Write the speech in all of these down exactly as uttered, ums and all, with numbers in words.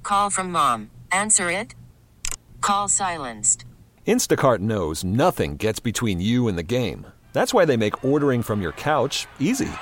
Call from mom. Answer it. Call silenced. Instacart knows nothing gets between you and the game. That's why they make ordering from your couch easy.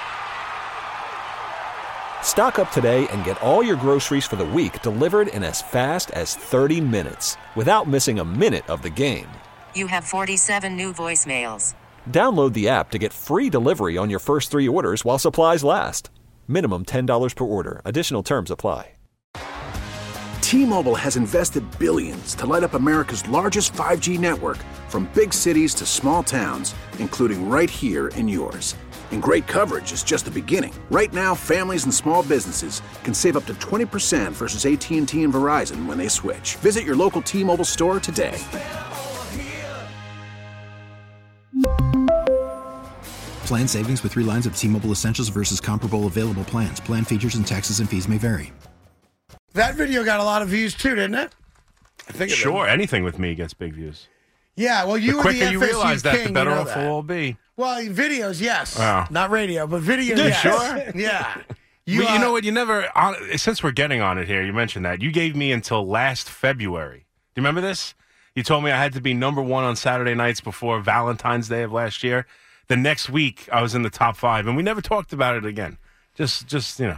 Stock up today and get all your groceries for the week delivered in as fast as thirty minutes without missing a minute of the game. You have forty-seven new voicemails. Download the app to get free delivery on your first three orders while supplies last. Minimum ten dollars per order. Additional terms apply. T-Mobile has invested billions to light up America's largest five G network, from big cities to small towns, including right here in yours. And great coverage is just the beginning. Right now, families and small businesses can save up to twenty percent versus A T and T and Verizon when they switch. Visit your local T-Mobile store today. Plan savings with three lines of T-Mobile Essentials versus comparable available plans. Plan features and taxes and fees may vary. That video got a lot of views too, didn't it? I think it Sure, did. anything with me gets big views. Yeah, well, you the were quicker the you F S U realize that, king, the better you know off that. we'll all be. Well, videos, yes. Oh. Not radio, but videos, Yeah, yes. sure. Yeah. You, You, you uh, know what? You never. On, since we're getting on it here, you mentioned that you gave me until last February. Do you remember this? You told me I had to be number one on Saturday nights before Valentine's Day of last year. The next week, I was in the top five, and we never talked about it again. Just, just you know.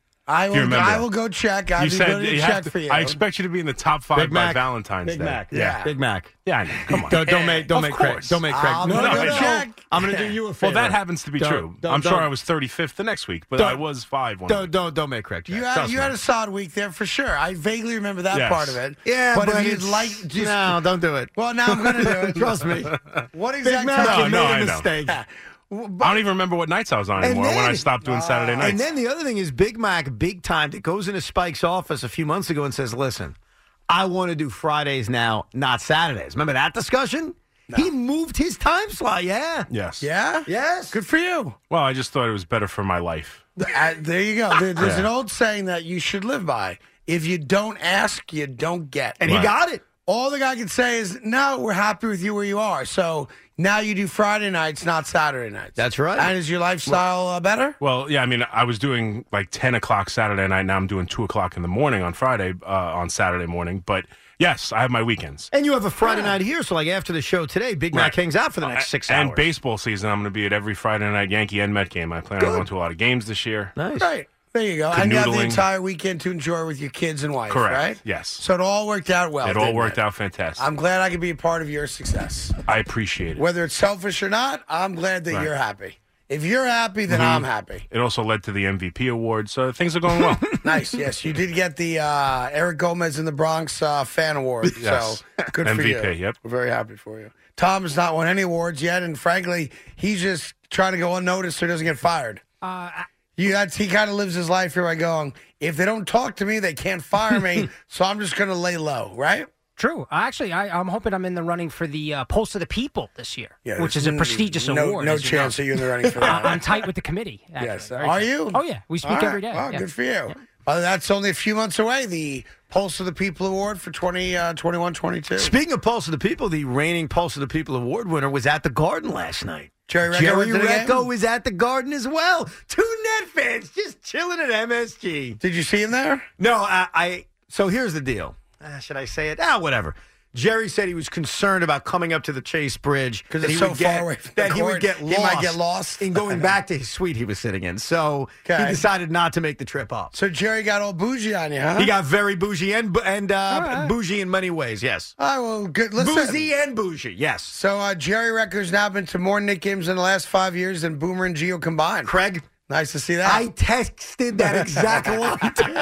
I Do you will. remember? I will go check. I'll you be said good to you check have to, for you. I expect you to be in the top five Big by Mac. Valentine's Big Day. Mac. Yeah. Big Mac. Yeah, I know. Come on. Don't, don't make don't Of make Craig. course. Don't make Craig. I'm no, gonna no, go no. check. I'm going to do you a Well, favor. that happens to be Don't- true. don't- I'm sure don't- I was thirty-fifth the next week, but Don't- I was five one. Don't don't don't make Craig. Check. You had Trust you me. had a solid week there for sure. I vaguely remember that Yes. part of it. Yeah, but, but if you'd it's- like, just, no, don't do it. Well, now I'm going to do it. Trust me. What Big exactly? Mac, No, you no, made I a know. mistake. I don't even remember what nights I was on And anymore when I then- stopped doing Saturday nights. And then the other thing is Big Mac, big time, that goes into Spike's office a few months ago and says, listen, I want to do Fridays now, not Saturdays. Remember that discussion? He moved his time slot, yeah. yes. Yeah? Yes. Good for you. Well, I just thought it was better for my life. Uh, there you go. There- There's Yeah. an old saying that you should live by. If you don't ask, you don't get. And he Right. got it. All the guy can say is, no, we're happy with you where you are. So now you do Friday nights, not Saturday nights. That's right. And is your lifestyle uh, better? Well, yeah, I mean, I was doing like ten o'clock Saturday night. Now I'm doing two o'clock in the morning on Friday, uh, on Saturday morning. But yes, I have my weekends. And you have a Friday night here, so like after the show today, Big Mac Right. hangs out for the next six and hours. baseball season, I'm going to be at every Friday night Yankee and Met game. I plan on Good. going to a lot of games this year. Nice. Right. There you go. And you have the Canoodling. entire weekend to enjoy with your kids and wife, Correct. right? Yes. So it all worked out well. It all didn't worked it? out fantastic. I'm glad I could be a part of your success. I appreciate it. Whether it's selfish or not, I'm glad that Right. you're happy. If you're happy, then I'm happy. It also led to the M V P award, so things are going well. Nice. Yes, you did get the uh, Eric Gomez in the Bronx uh, fan award. Yes. So good M V P, for you. yep. We're very happy for you. Tom has not won any awards yet, and frankly, he's just trying to go unnoticed so he doesn't get fired. Uh, You, that's, he kind of lives his life here by going, if they don't talk to me, they can't fire me, so I'm just going to lay low, right? True. Actually, I, I'm hoping I'm in the running for the uh, Pulse of the People this year, Yeah, which there's is a n- prestigious no, award. No as you chance know. that you're in the running for that. I'm tight with the committee. actually. Yes. Very Are tight. you? Oh, yeah. We speak All right. every day. Wow, yeah. good for you. Uh, that's only a few months away, the Pulse of the People Award for twenty twenty-one twenty-two. Speaking of Pulse of the People, the reigning Pulse of the People award winner was at the Garden last night. Jerry Recco Jerry went to the Recco game? was at the Garden as well. Two Net fans just chilling at M S G. Did you see him there? No, I. I so here's the deal. Uh, should I say it? Ah, whatever. Jerry said he was concerned about coming up to the Chase Bridge 'Cause that it's he so would far get, away from the that he would court, get he lost. might get lost. in going back to his suite he was sitting in. So Okay. he decided not to make the trip up. So Jerry got all bougie on you, huh? He got very bougie and and uh, All right. bougie in many ways. Yes, All right, well, good. Listen. boozy and bougie. Yes. So uh, Jerry Recker's now been to more Knick games in the last five years than Boomer and Gio combined. Craig, Nice to see that. I texted that exact line.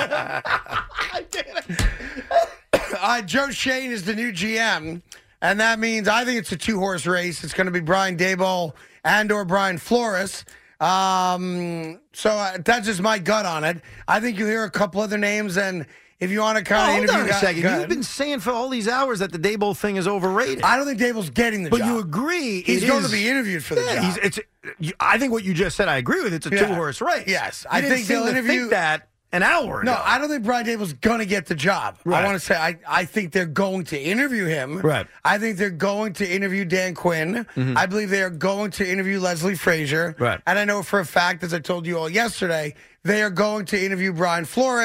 I did. uh, Joe Shane is the new G M, and that means I think it's a two-horse race. It's going to be Brian Daboll and or Brian Flores. Um, so uh, that's just my gut on it. I think you'll hear a couple other names, and if you want to kind of Hold interview on a guys- second. go You've ahead. been saying for all these hours that the Daboll thing is overrated. I don't think Daboll's getting the but job. you agree He's it going is- to be interviewed for the Yeah, job. he's, it's. You, I think what you just said. I agree with. It's a Yeah. two-horse race. Yes, You I didn't think seem they'll to interview- think that an hour ago. No, I don't think Brian Daboll's going to get the job. I Right. want to say I, I think they're going to interview him. Right. I think they're going to interview Dan Quinn. I believe they are going to interview Leslie Frazier. Right. And I know for a fact, as I told you all yesterday, they are going to interview Brian Flores.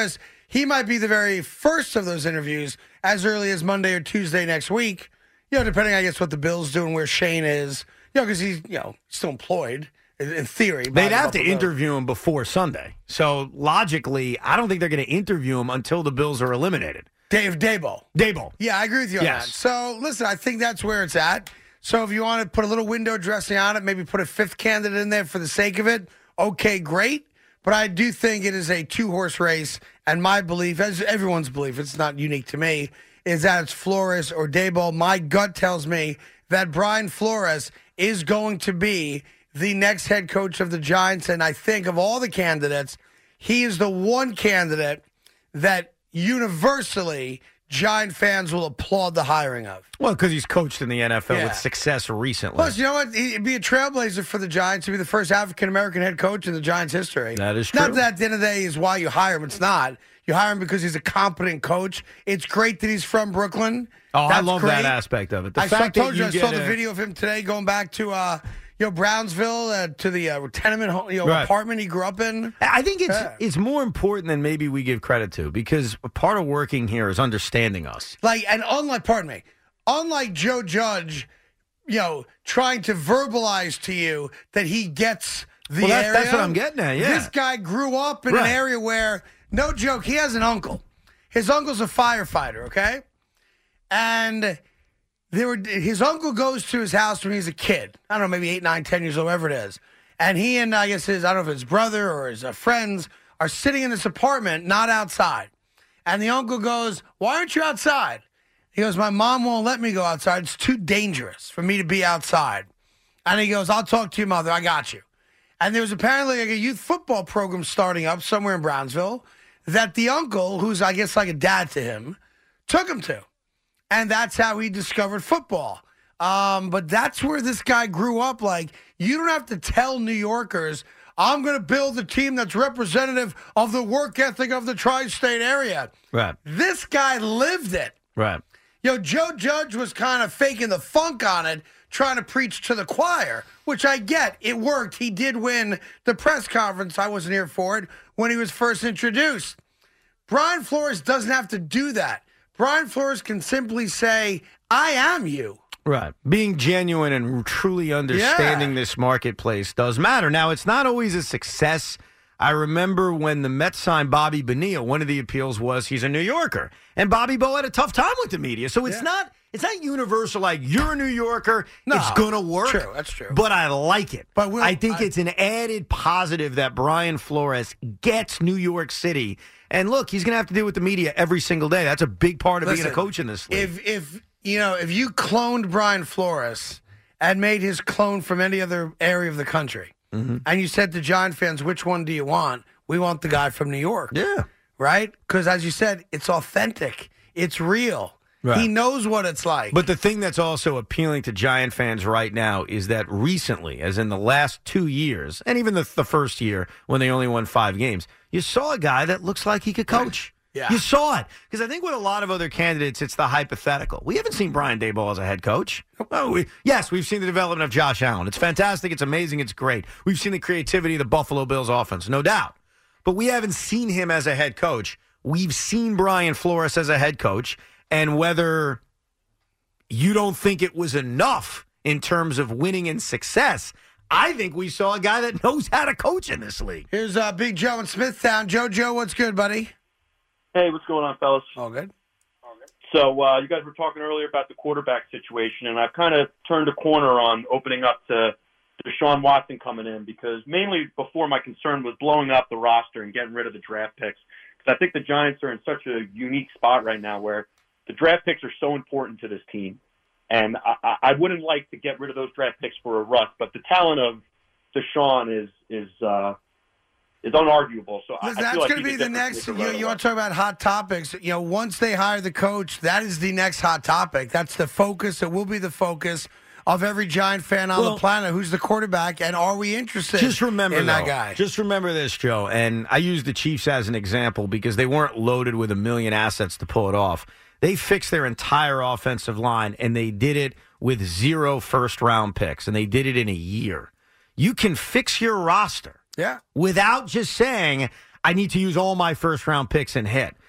he might be the very first of those interviews as early as Monday or Tuesday next week. You know, depending, I guess, what the Bills do and where Shane is. You know, because he's, you know, still employed, in, in theory. They'd have to interview him before Sunday. So, logically, I don't think they're going to interview him until the Bills are eliminated. Dave Daboll. Daboll. Yeah, I agree with you on Yes. that. So, listen, I think that's where it's at. So, if you want to put a little window dressing on it, maybe put a fifth candidate in there for the sake of it, okay, great. But I do think it is a two-horse race, and my belief, as everyone's belief, it's not unique to me, is that it's Flores or Daboll. My gut tells me that Brian Flores is going to be the next head coach of the Giants, and I think of all the candidates, he is the one candidate that universally Giant fans will applaud the hiring of. Well, because he's coached in the N F L Yeah. with success recently. Plus, you know what? He'd be a trailblazer for the Giants to be the first African-American head coach in the Giants' history. That is true. Not that at the end of the day is why you hire him. It's not. You hire him because he's a competent coach. It's great that he's from Brooklyn. oh, I That's love great. that aspect of it. The I saw, fact told that you, you I get saw the a- video of him today going back to uh, you know, Brownsville uh, to the uh, tenement home, you know, Right. apartment he grew up in. I think it's Yeah. it's more important than maybe we give credit to, because part of working here is understanding us. Like, and unlike, pardon me, unlike Joe Judge, you know, trying to verbalize to you that he gets the Well, that- area. that's what I'm getting at, yeah. This guy grew up in Right. an area where, no joke, he has an uncle. His uncle's a firefighter, okay? And there were his uncle goes to his house when he's a kid. I don't know, maybe eight, nine, ten years old, whatever it is. And he and I guess his, I don't know if his brother or his uh, friends are sitting in this apartment, not outside. And the uncle goes, "Why aren't you outside?" He goes, "My mom won't let me go outside. It's too dangerous for me to be outside." And he goes, "I'll talk to your mother. I got you." And there was apparently like a youth football program starting up somewhere in Brownsville that the uncle, who's I guess like a dad to him, took him to. And that's how he discovered football. Um, but that's where this guy grew up. Like, you don't have to tell New Yorkers, I'm going to build a team that's representative of the work ethic of the tri-state area. Right. This guy lived it. Right. Yo, Joe Judge was kind of faking the funk on it, trying to preach to the choir, which I get. It worked. He did win the press conference. I wasn't here for it when he was first introduced. Brian Flores doesn't have to do that. Brian Flores can simply say, I am you. Right. Being genuine and truly understanding Yeah. this marketplace does matter. Now, it's not always a success. I remember when the Mets signed Bobby Bonilla, one of the appeals was he's a New Yorker. And Bobby Bo had a tough time with the media. So it's Yeah. not it's not universal like you're a New Yorker, No, it's going to work. true, that's true. But I like it. But we'll- I think I- it's an added positive that Brian Flores gets New York City. And look, he's going to have to deal with the media every single day. That's a big part of being Listen, a coach in this league. If, if, you know, if you cloned Brian Flores and made his clone from any other area of the country, Mm-hmm. and you said to Giant fans, which one do you want? We want the guy from New York. yeah. Right? Because as you said, it's authentic. It's real. Right. He knows what it's like. But the thing that's also appealing to Giant fans right now is that recently, as in the last two years, and even the, the first year when they only won five games, you saw a guy that looks like he could coach. Yeah. You saw it. Because I think with a lot of other candidates, it's the hypothetical. We haven't seen Brian Daboll as a head coach. Oh, we, yes, we've seen the development of Josh Allen. It's fantastic. It's amazing. It's great. We've seen the creativity of the Buffalo Bills offense, no doubt. But we haven't seen him as a head coach. We've seen Brian Flores as a head coach. And whether you don't think it was enough in terms of winning and success, I think we saw a guy that knows how to coach in this league. Here's uh, Big Joe in Smithtown. Joe, Joe, what's good, buddy? Hey, what's going on, fellas? All good. So uh, you guys were talking earlier about the quarterback situation, and I've kind of turned a corner on opening up to Deshaun Watson coming in, because mainly before my concern was blowing up the roster and getting rid of the draft picks, because I think the Giants are in such a unique spot right now where the draft picks are so important to this team, and I, I wouldn't like to get rid of those draft picks for a rust, but the talent of Deshaun is is uh, is unarguable. So I, Listen, I that's feel like going to he's be a the difference next. maker You, right you away. want to talk about hot topics? You know, once they hire the coach, that is the next hot topic. That's the focus. It will be the focus of every Giant fan on Well, the planet. Who's the quarterback, and are we interested? Just remember in that though, guy. Just remember this, Joe. And I use the Chiefs as an example because they weren't loaded with a million assets to pull it off. They fixed their entire offensive line, and they did it with zero first-round picks, and they did it in a year. You can fix your roster yeah. without just saying, I need to use all my first-round picks and hit.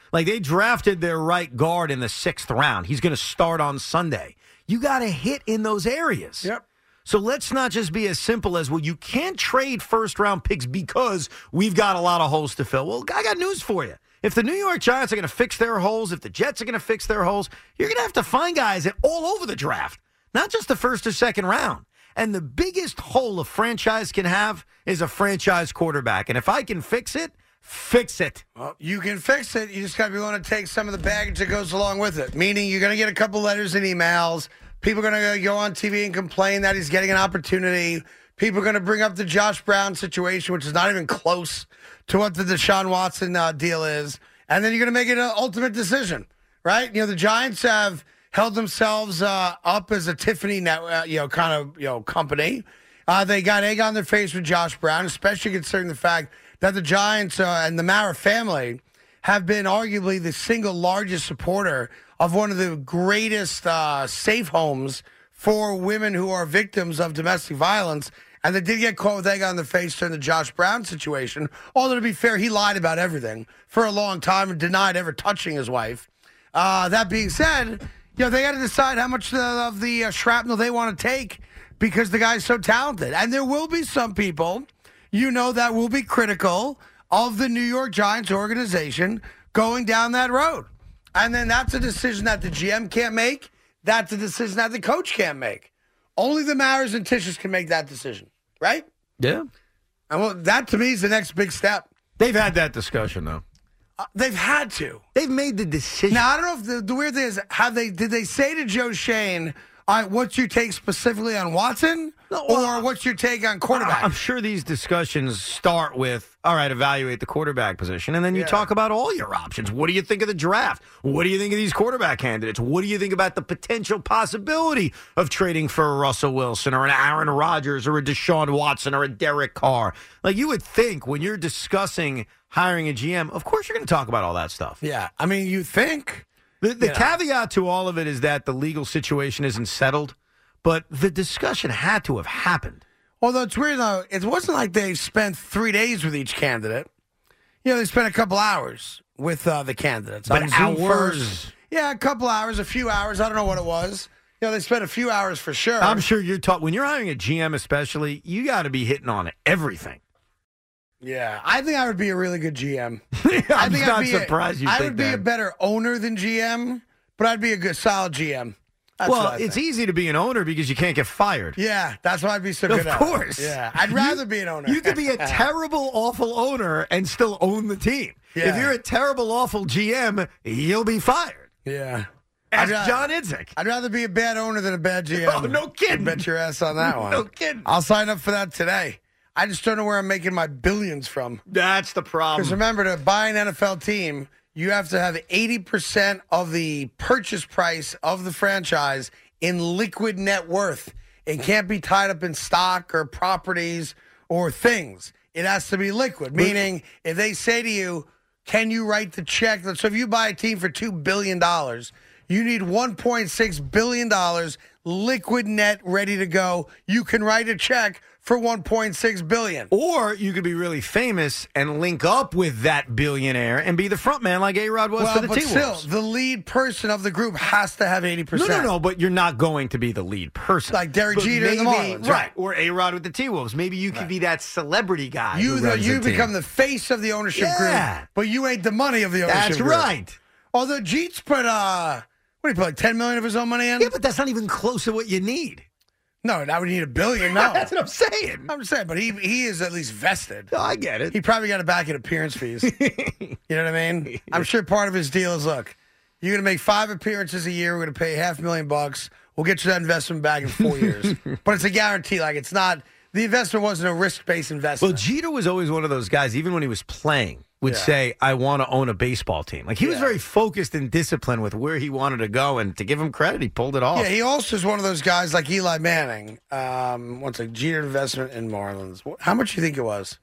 Like, they drafted their right guard in the sixth round. He's going to start on Sunday. You got to hit in those areas. Yep. So let's not just be as simple as, well, you can't trade first-round picks because we've got a lot of holes to fill. Well, I got news for you. If the New York Giants are going to fix their holes, if the Jets are going to fix their holes, you're going to have to find guys at all over the draft, not just the first or second round. And the biggest hole a franchise can have is a franchise quarterback. And if I can fix it, fix it. Well, you can fix it. You just got to be willing to take some of the baggage that goes along with it. Meaning you're going to get a couple letters and emails. People are going to go on T V and complain that he's getting an opportunity. People are going to bring up the Josh Brown situation, which is not even close to what the Deshaun Watson uh, deal is. And then you're going to make it an ultimate decision, right? You know, the Giants have held themselves uh, up as a Tiffany, net, uh, you know, kind of, you know, company. Uh, they got egg on their face with Josh Brown, especially considering the fact that the Giants uh, and the Mara family have been arguably the single largest supporter of one of the greatest uh, safe homes for women who are victims of domestic violence. And they did get caught with egg on their face during the Josh Brown situation. Although, to be fair, he lied about everything for a long time and denied ever touching his wife. Uh, that being said, you know, they got to decide how much of the uh, shrapnel they want to take because the guy's so talented. And there will be some people, you know, that will be critical of the New York Giants organization going down that road. And then that's a decision that the G M can't make. That's a decision that the coach can't make. Only the Maras and Tisches can make that decision, right? Yeah. And well, that to me is the next big step. They've had that discussion, though. Uh, they've had to. They've made the decision. Now, I don't know if the, the weird thing is, have they? Did they say to Joe Shane, all right, what's your take specifically on Watson? No, well, or what's your take on quarterback? I'm sure these discussions start with, all right, evaluate the quarterback position, and then you Yeah. talk about all your options. What do you think of the draft? What do you think of these quarterback candidates? What do you think about the potential possibility of trading for a Russell Wilson or an Aaron Rodgers or a Deshaun Watson or a Derek Carr? Like, you would think when you're discussing hiring a G M, of course you're going to talk about all that stuff. Yeah, I mean, you think. The, the Yeah. caveat to all of it is that the legal situation isn't settled, but the discussion had to have happened. Although it's weird, though, it wasn't like they spent three days with each candidate. You know, they spent a couple hours with uh, the candidates. But on Zoom hours? first. Yeah, a couple hours, a few hours. I don't know what it was. You know, they spent a few hours for sure. I'm sure you're taught when you're hiring a G M, especially, you got to be hitting on everything. Yeah, I think I would be a really good G M. I'm I think not I'd be surprised a, you I think would be that. a better owner than G M, but I'd be a good, solid G M. That's well, what I it's think. easy to be an owner because you can't get fired. Yeah, that's why I'd be so good Of at it. course. Yeah, I'd rather be an owner. You could be a terrible, awful owner and still own the team. Yeah. If you're a terrible, awful G M, you'll be fired. Yeah. Ask I'd ra- John Idzik. I'd rather be a bad owner than a bad G M. Oh, no kidding. Bet your ass on that one. No kidding. I'll sign up for that today. I just don't know where I'm making my billions from. That's the Because problem. remember, to buy an N F L team, you have to have eighty percent of the purchase price of the franchise in liquid net worth. It can't be tied up in stock or properties or things. It has to be liquid, meaning if they say to you, can you write the check? So if you buy a team for two billion dollars, you need one point six billion dollars liquid net ready to go. You can write a check for one point six billion dollars. Or you could be really famous and link up with that billionaire and be the front man like A-Rod was Well, for the but still, T-Wolves. the lead person of the group has to have eighty No, percent. no, no, but you're not going to be the lead person. Like Derek But Jeter and the maybe- Marlins, Right, right. or A-Rod with the T-Wolves. Maybe you could be that celebrity guy. You who the, runs you the team. become the face of the ownership Yeah. group, but you ain't the money of the ownership That's group. right. Although Jeets put uh, what did he put like ten million of his own money in? Yeah, but that's not even close to what you need. No, now we need a billion. No, That's what I'm saying. I'm just saying, but he he is at least vested. No, I get it. He probably got it back in appearance fees. You know what I mean? I'm sure part of his deal is, look, you're going to make five appearances a year. We're going to pay half a million bucks. We'll get you that investment back in four years. But it's a guarantee. Like, it's not, the investment wasn't a risk-based investment. Well, Jeter was always one of those guys, even when he was playing, would Yeah. say, I want to own a baseball team. Like, he was Yeah. very focused and disciplined with where he wanted to go, and to give him credit, he pulled it off. Yeah, he also is one of those guys like Eli Manning. Um, what's a Jeter investment in Marlins? How much do you think it was?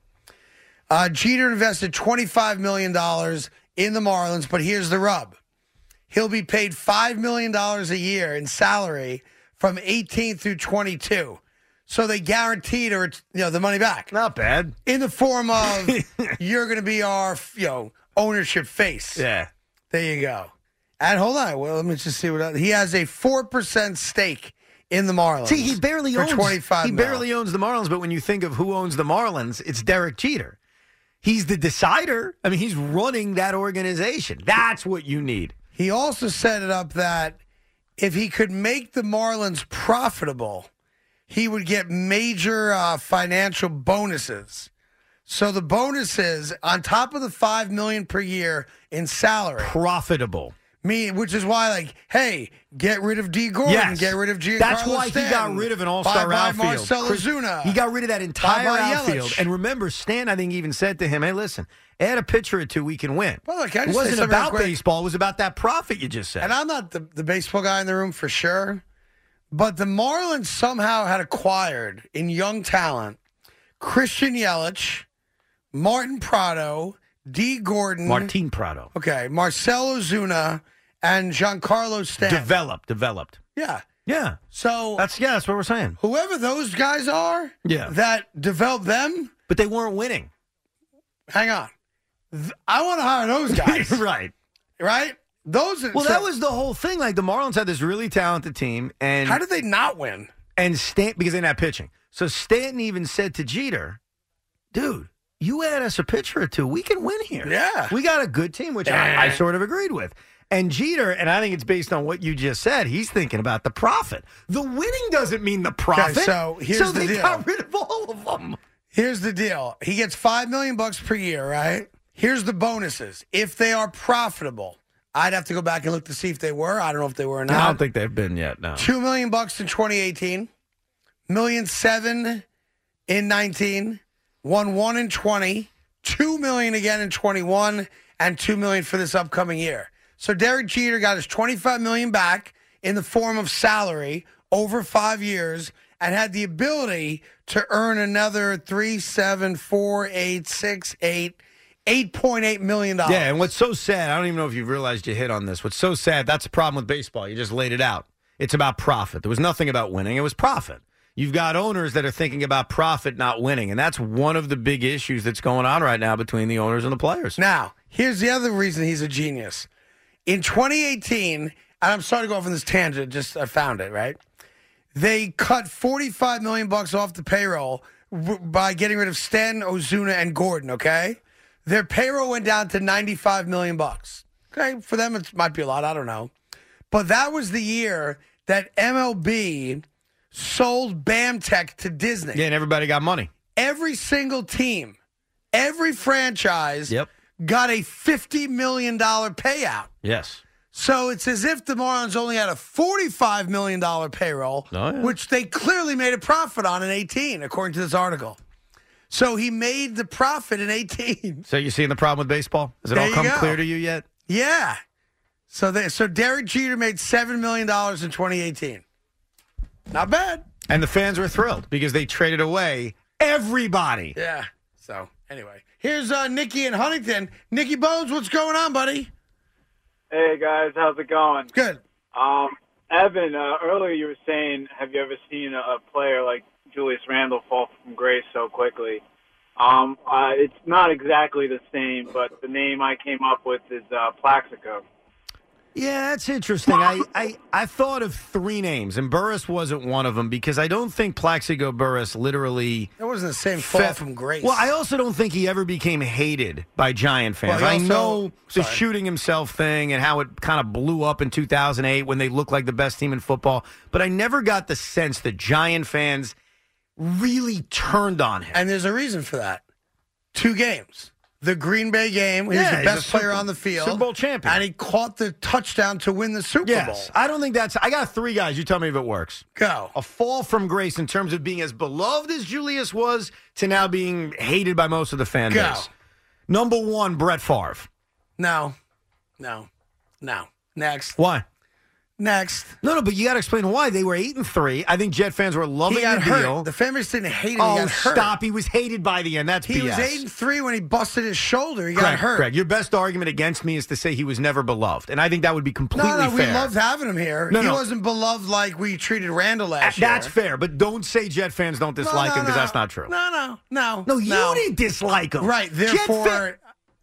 Uh, Jeter invested twenty-five million dollars in the Marlins, but here's the rub. He'll be paid five million dollars a year in salary from eighteen through twenty-two. So they guaranteed her, you know, the money back. Not bad. In the form of, you're going to be our, you know, ownership face. Yeah. There you go. And hold on. Well, let me just see what else. He has a four percent stake in the Marlins. See, he barely for owns twenty-five He mil. barely owns the Marlins, but when you think of who owns the Marlins, it's Derek Jeter. He's the decider. I mean, he's running that organization. That's what you need. He also set it up that if he could make the Marlins profitable, he would get major uh, financial bonuses. So the bonuses on top of the five million dollars per year in salary, Profitable. me, which is why, like, hey, get rid of D. Gordon, Yes. get rid of Giancarlo That's why Stanton, he got rid of an all-star bye-bye outfield. Marcell Chris- Ozuna. He got rid of that entire Bye-bye outfield. Yelich. And remember, Stan, I think, even said to him, hey, listen, add a pitcher or two, we can win. Well, look, can I it just say wasn't something real about quick? baseball. It was about that profit you just said. And I'm not the, the baseball guy in the room for sure, but the Marlins somehow had acquired in young talent Christian Yelich, Martin Prado, D. Gordon, Martin Prado. okay, Marcell Ozuna, and Giancarlo Stanton. Developed, developed. Yeah. Yeah. So That's yeah, that's what we're saying. whoever those guys are Yeah. that developed them, But they weren't winning. hang on. Th- I want to hire those guys, right. right? Those are, Well, so that was the whole thing. Like the Marlins had this really talented team, and how did they not win? and Stanton because they're not pitching. So Stanton even said to Jeter, "Dude, you add us a pitcher or two, we can win here. Yeah. we got a good team," which I, I sort of agreed with. And Jeter, and I think it's based on what you just said, he's thinking about the profit. The winning doesn't mean the profit. so here's so the they deal. got rid of all of them. Here's the deal. He gets five million bucks per year, right? Here's the bonuses. If they are profitable, I'd have to go back and look to see if they were. I don't know if they were or not. I don't think they've been yet. No. Two million bucks in twenty eighteen, million seven in nineteen, one one in twenty, two million again in twenty-one, and two million for this upcoming year. So Derek Jeter got his twenty-five million back in the form of salary over five years, and had the ability to earn another three, seven, four, eight, six, eight, eight point eight million dollars. Yeah, and what's so sad, I don't even know if you've realized you hit on this. What's so sad, that's the problem with baseball. You just laid it out. It's about profit. There was nothing about winning. It was profit. You've got owners that are thinking about profit, not winning. And that's one of the big issues that's going on right now between the owners and the players. Now, here's the other reason he's a genius. In twenty eighteen, and I'm sorry to go off on this tangent, just I found it, right? They cut forty-five million bucks off the payroll w- by getting rid of Stanton, Ozuna, and Gordon, okay? Their payroll went down to ninety-five million bucks. Okay, for them it might be a lot, I don't know. But that was the year that M L B sold BAMTech to Disney. Yeah, and everybody got money. Every single team, every franchise Yep. got a fifty million dollars payout. Yes. So it's as if the Marlins only had a forty-five million dollars payroll, Oh, yeah. which they clearly made a profit on in eighteen, according to this article. So he made the profit in eighteen. So you seeing the problem with baseball? Has it There all you come go. clear to you yet? Yeah. So they, so Derek Jeter made seven million dollars in twenty eighteen. Not bad. And the fans were thrilled because they traded away everybody. Yeah. So anyway, here's uh, Nicky in Huntington. Nicky Bones, what's going on, buddy? Hey guys, how's it going? Good. Um, Evan, uh, earlier you were saying, have you ever seen a, a player like Julius Randle fall from grace so quickly? Um, uh, it's not exactly the same, but the name I came up with is uh, Plaxico. Yeah, that's interesting. I, I, I thought of three names, and Burris wasn't one of them because I don't think Plaxico Burris literally. That wasn't the same fall fe- from grace. Well, I also don't think he ever became hated by Giant fans. Well, he I also- know the sorry. shooting himself thing and how it kind of blew up in two thousand eight when they looked like the best team in football, but I never got the sense that Giant fans really turned on him. And there's a reason for that. Two games. The Green Bay game, he Yeah, was the he's best a player Super- on the field. Super Bowl champion. And he caught the touchdown to win the Super Yes, Bowl. I don't think that's. I got three guys. You tell me if it works. Go. A fall from grace in terms of being as beloved as Julius was to now being hated by most of the fan Go. base. Number one, Brett Favre. No. No. No. Next. Why? Next. No, no, but you got to explain why. They were eight and three. I think Jet fans were loving He got the hurt. deal. The fan base didn't hate him. oh, he got hurt. stop! He was hated by the end. That's He B S. was eight and three when he busted his shoulder. He got Greg, hurt. Greg, your best argument against me is to say he was never beloved, and I think that would be completely no, no, we fair. loved having him here. No, he no. wasn't beloved like we treated Randall last year. That's fair, but don't say Jet fans don't No, dislike no, him because no. that's not true. No, no, no. No, you didn't dislike him. Right, Jet therefore, fan-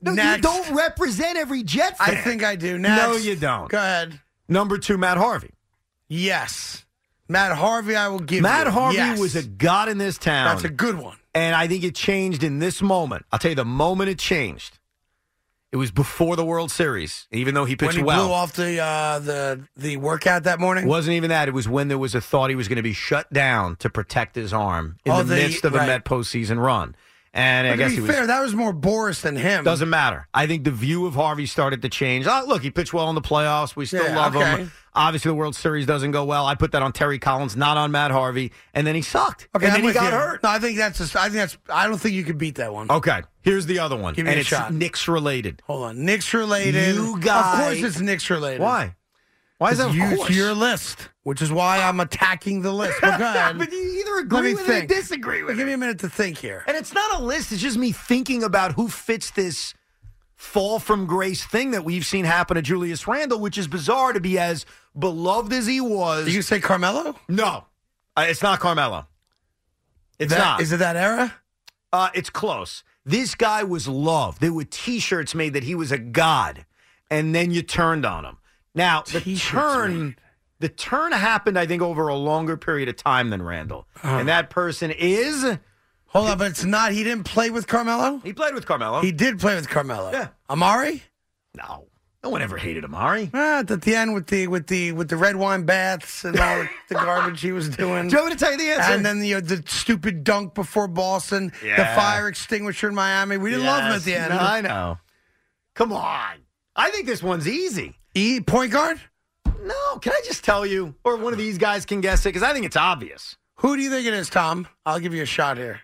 No, Next. you don't represent every Jet fan. I think I do. Next. No, you don't. Go ahead. Number two, Matt Harvey. Yes. Matt Harvey, I will give Matt you. Harvey Yes. was a god in this town. That's a good one. And I think it changed in this moment. I'll tell you the moment it changed. It was before the World Series, even though he pitched When he well. blew off the uh, the the workout that morning? It wasn't even that. It was when there was a thought he was going to be shut down to protect his arm in Oh, the, the- midst of right. a Met postseason run. And But I guess to he be was. fair, that was more Boris than him. Doesn't matter. I think the view of Harvey started to change. Oh, look, he pitched well in the playoffs. We still Yeah, love okay. him. Obviously, the World Series doesn't go well. I put that on Terry Collins, not on Matt Harvey. And then he sucked. Okay, and I'm then he with got you. hurt. No, I think that's just, I think that's I don't think you could beat that one. Okay, here's the other one. Give me and a it's shot. Knicks related. Hold on. Knicks related. You guys- Of course it's Knicks related. Why? Why is that? Of you, course? your list, which is why I'm attacking the list. But go ahead. But you either Let agree me with think. it or disagree with Give it. me a minute to think here. And it's not a list. It's just me thinking about who fits this fall from grace thing that we've seen happen to Julius Randle, which is bizarre to be as beloved as he was. Did you say Carmelo? No, uh, it's not Carmelo. It's That- not. Is it that era? Uh, it's close. This guy was loved. There were T-shirts made that he was a god, and then you turned on him. Now the T-shirts turn, made. the turn happened, I think, over a longer period of time than Randall, and that person is. Hold on, but it's not. He didn't play with Carmelo? He played with Carmelo. He did play with Carmelo. Yeah. Amari? no, no one ever hated Amari. Ah, at the end with the with the with the red wine baths and all the garbage he was doing. Do you want me to tell you the answer? And then the uh, the stupid dunk before Boston, the Yeah. fire extinguisher in Miami. We didn't love him at the Yes. end. No, I know. Come on. I think this one's easy. E point guard? No, can I just tell you? Or one of these guys can guess it, because I think it's obvious. Who do you think it is, Tom? I'll give you a shot here.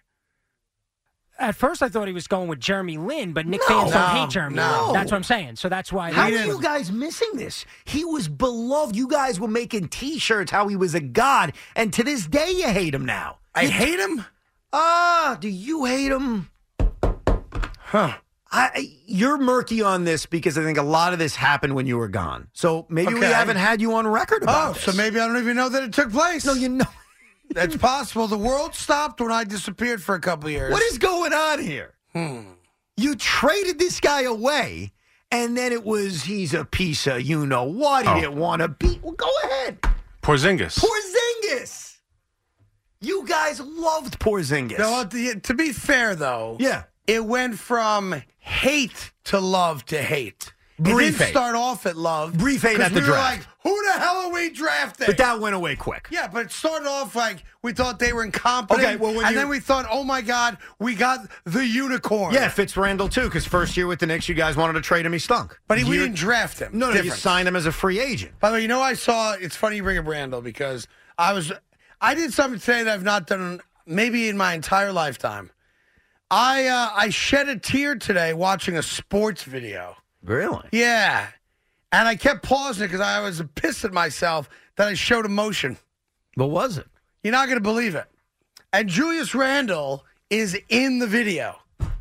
At first, I thought he was going with Jeremy Lin, but Nick No. fans don't No, hate Jeremy no. Lin. That's what I'm saying. So that's why. How we are didn't- you guys missing this? He was beloved. You guys were making T-shirts how he was a god, and to this day you hate him now. I You- hate him? Ah, do you hate him? Huh. I, I- you're murky on this because I think a lot of this happened when you were gone. So maybe we Okay. haven't had you on record about Oh, this. so maybe I don't even know that it took place. No, you know. That's possible. The world stopped when I disappeared for a couple of years. What is going on here? Hmm. You traded this guy away, and then it was he's a piece of you know what. He Oh. didn't want to be. Well, go ahead. Porzingis. Porzingis. You guys loved Porzingis. No, to, to be fair, though, Yeah. it went from hate to love to hate. Brief it didn't hate. start off at love. Brief hate 'cause at the we were draft. like, who the hell are we drafting? But that went away quick. Yeah, but it started off like we thought they were incompetent. Okay, well, when and you- then we thought, oh my God, we got the unicorn. Yeah, Fitz Randall too, because first year with the Knicks, you guys wanted to trade him. He stunk. But he, we Year- didn't draft him. No, no, you Difference. signed him as a free agent. By the way, you know, I saw, it's funny you bring up Randall because I was, I did something today that I've not done maybe in my entire lifetime. I, uh, I shed a tear today watching a sports video. Really? Yeah. And I kept pausing it because I was pissed at myself that I showed emotion. What was it? You're not going to believe it. And Julius Randle is in the video.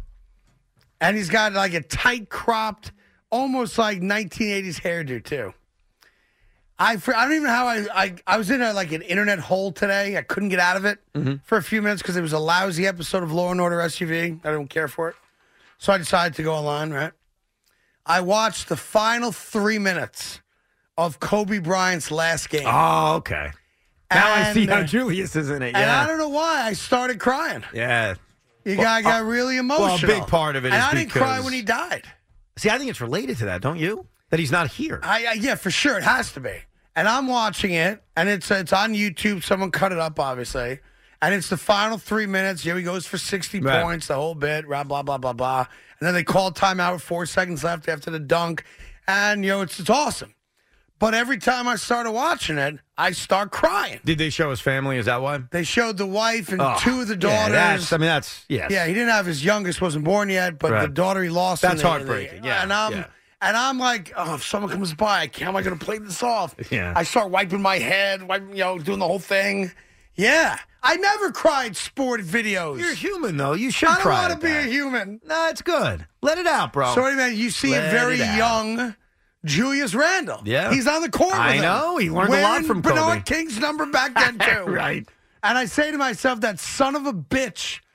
And he's got like a tight cropped, almost like nineteen eighties hairdo, too. I, I don't even know how I, I, I was in a, like an internet hole today. I couldn't get out of it for a few minutes because it was a lousy episode of Law and Order S U V. I don't care for it. So I decided to go online, right? I watched the final three minutes of Kobe Bryant's last game. Oh, okay. Now I see And, how uh, Julius is in it. And Yeah. I don't know why I started crying. Yeah. You Well, guy got uh, really well, a emotional. big part of it and is I didn't cry because- when he died. See, I think it's related to that, don't you? That he's not here. I, I yeah, for sure it has to be. And I'm watching it, and it's it's on YouTube. Someone cut it up, obviously, and it's the final three minutes. Here he goes for sixty Right. points, the whole bit, blah blah blah blah blah. And then they call timeout with four seconds left after the dunk, and you know it's it's awesome. But every time I started watching it, I start crying. Did they show his family? Is that why? They showed the wife and Oh, two of the yeah, daughters. that's, I mean, that's, yes. Yeah, he didn't have his youngest, wasn't born yet, but Right. the daughter he lost. That's in the- heartbreaking, yeah, and I'm yeah. and I'm like, oh, if someone comes by, how am I going to play this off? Yeah. I start wiping my head, wiping, you know, doing the whole thing. Yeah, I never cried sport videos. You're human, though. You should I don't cry. want to at be that. a human. No, it's good. Let it out, bro. So anyway, you see Let a very it out. young Julius Randle. Yeah. He's on the court with I him, know. He learned a lot wearing from Bernard Kobe. King's number back then, too. Right. And I say to myself, that son of a bitch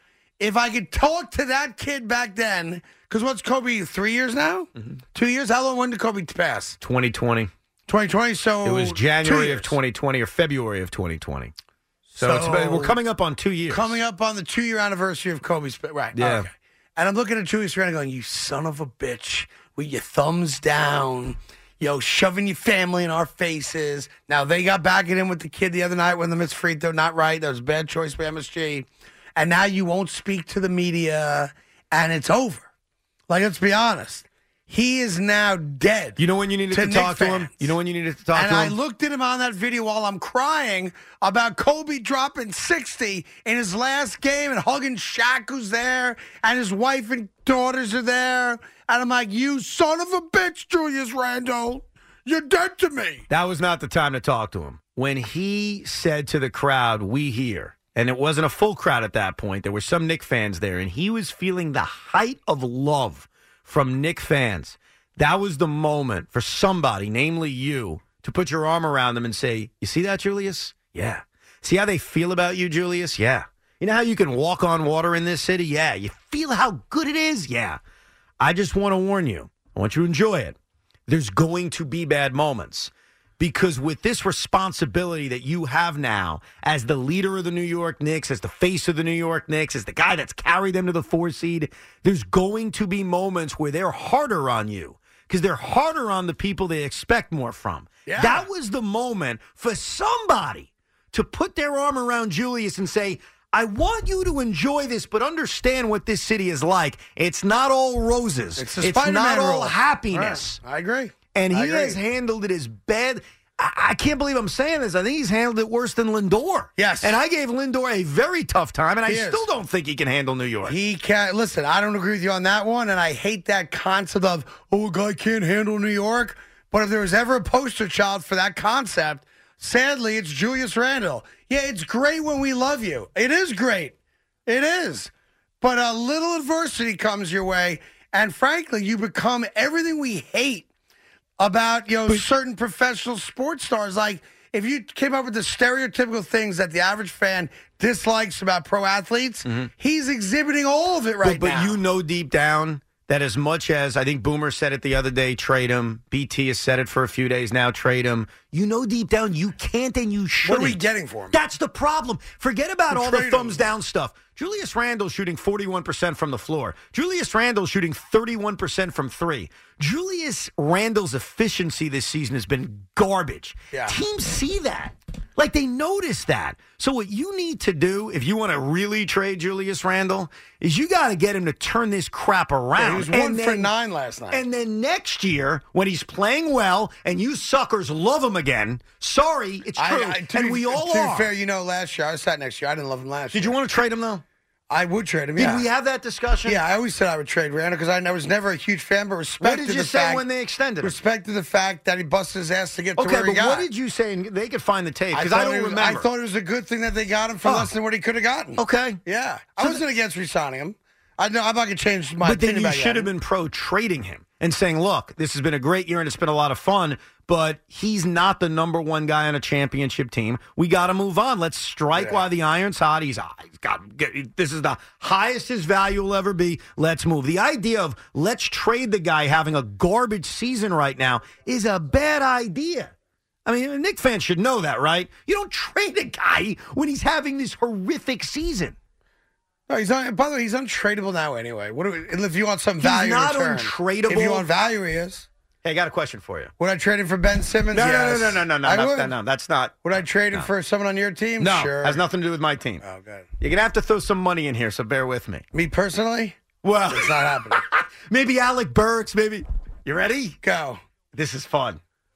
if I could talk to that kid back then, because what's Kobe, three years now? Mm-hmm. Two years? How long, when did Kobe pass? twenty twenty. twenty twenty, so it was January of twenty twenty or February of twenty twenty. So, So- it's about, we're coming up on two years. Coming up on the two-year anniversary of Kobe's. Right. Yeah. Okay. And I'm looking at Julius Randle going, you son of a bitch, with your thumbs down, yo, shoving your family in our faces. Now, they got back at him with the kid the other night when the missed free throw, not right. That was a bad choice by M S G. And now you won't speak to the media, and it's over. Like, let's be honest. He is now dead. You know when you needed to to, talk Knick to him? fans. You know when you needed to talk And to I him? looked at him on that video while I'm crying about Kobe dropping sixty in his last game and hugging Shaq, who's there, and his wife and daughters are there. And I'm like, you son of a bitch, Julius Randle. You're dead to me. That was not the time to talk to him. When he said to the crowd, we here, and it wasn't a full crowd at that point. There were some Knick fans there, and he was feeling the height of love from Knick fans. That was the moment for somebody, namely you, to put your arm around them and say, you see that, Julius? Yeah. See how they feel about you, Julius? Yeah. You know how you can walk on water in this city? Yeah. You feel how good it is? Yeah. I just want to warn you. I want you to enjoy it. There's going to be bad moments. Because with this responsibility that you have now as the leader of the New York Knicks, as the face of the New York Knicks, as the guy that's carried them to the four seed, there's going to be moments where they're harder on you because they're harder on the people they expect more from. Yeah. That was the moment for somebody to put their arm around Julius and say, I want you to enjoy this, but understand what this city is like. It's not all roses. It's, the it's Spider-Man not all rule. happiness. Right. I agree. And he I agree. has handled it as bad. I, I can't believe I'm saying this. I think he's handled it worse than Lindor. Yes. And I gave Lindor a very tough time, and I He is. still don't think he can handle New York. He can't. Listen, I don't agree with you on that one, and I hate that concept of, oh, a guy can't handle New York. But if there was ever a poster child for that concept, sadly, it's Julius Randle. Yeah, it's great when we love you. It is great. It is. But a little adversity comes your way, and frankly, you become everything we hate about, you know, certain professional sports stars. Like, if you came up with the stereotypical things that the average fan dislikes about pro athletes, he's exhibiting all of it right but, but now. you know deep down that as much as I think Boomer said it the other day, trade him. B T has said it for a few days now, trade him. You know deep down you can't and you shouldn't. What are we getting for him? That's the problem. Forget about We'll all the trade thumbs him. down stuff. Julius Randle shooting forty-one percent from the floor. Julius Randle shooting thirty-one percent from three. Julius Randle's efficiency this season has been garbage. Yeah. Teams see that. Like, they notice that. So what you need to do, if you want to really trade Julius Randle, is you got to get him to turn this crap around. Yeah, he was And one for then- nine last night. And then next year, when he's playing well and you suckers love him again, sorry, it's true. I, I, to and be, we all to are. be fair, you know, last year, I sat next year. I didn't love him last Did year. you want to trade him, though? I would trade him, Did yeah. we have that discussion? Yeah, I always said I would trade Randle because I, I was never a huge fan, but What respected did you the say fact, when they extended him? respected the fact that he busted his ass to get to Okay, where he but got. what did you say? And they could find the tape because I, thought don't it was, remember. I thought it was a good thing that they got him for Oh. less than what he could have gotten. Okay. Yeah. I wasn't against re-signing him. I know I'm not going to change my But then opinion you about should have him. been pro trading him and saying, look, this has been a great year and it's been a lot of fun, but he's not the number one guy on a championship team. We got to move on. Let's strike Yeah. while the iron's hot. He's, he's got this is the highest his value will ever be. Let's move. The idea of let's trade the guy having a garbage season right now is a bad idea. I mean, a Knicks fan should know that, right? You don't trade a guy when he's having this horrific season. No, he's un, by the way, he's untradeable now anyway. What do we, if you want some He's value in not return. untradeable. If you want value, he is. Hey, I got a question for you. Would I trade him for Ben Simmons? No, Yes. no, no, no, no, no, I no, would. no, no, that's not. Would I trade him No. for someone on your team? No, Sure. has nothing to do with my team. Oh, good. You're going to have to throw some money in here, so bear with me. Me personally? Well, It's not happening. maybe Alec Burks, maybe. You ready? Go. This is fun.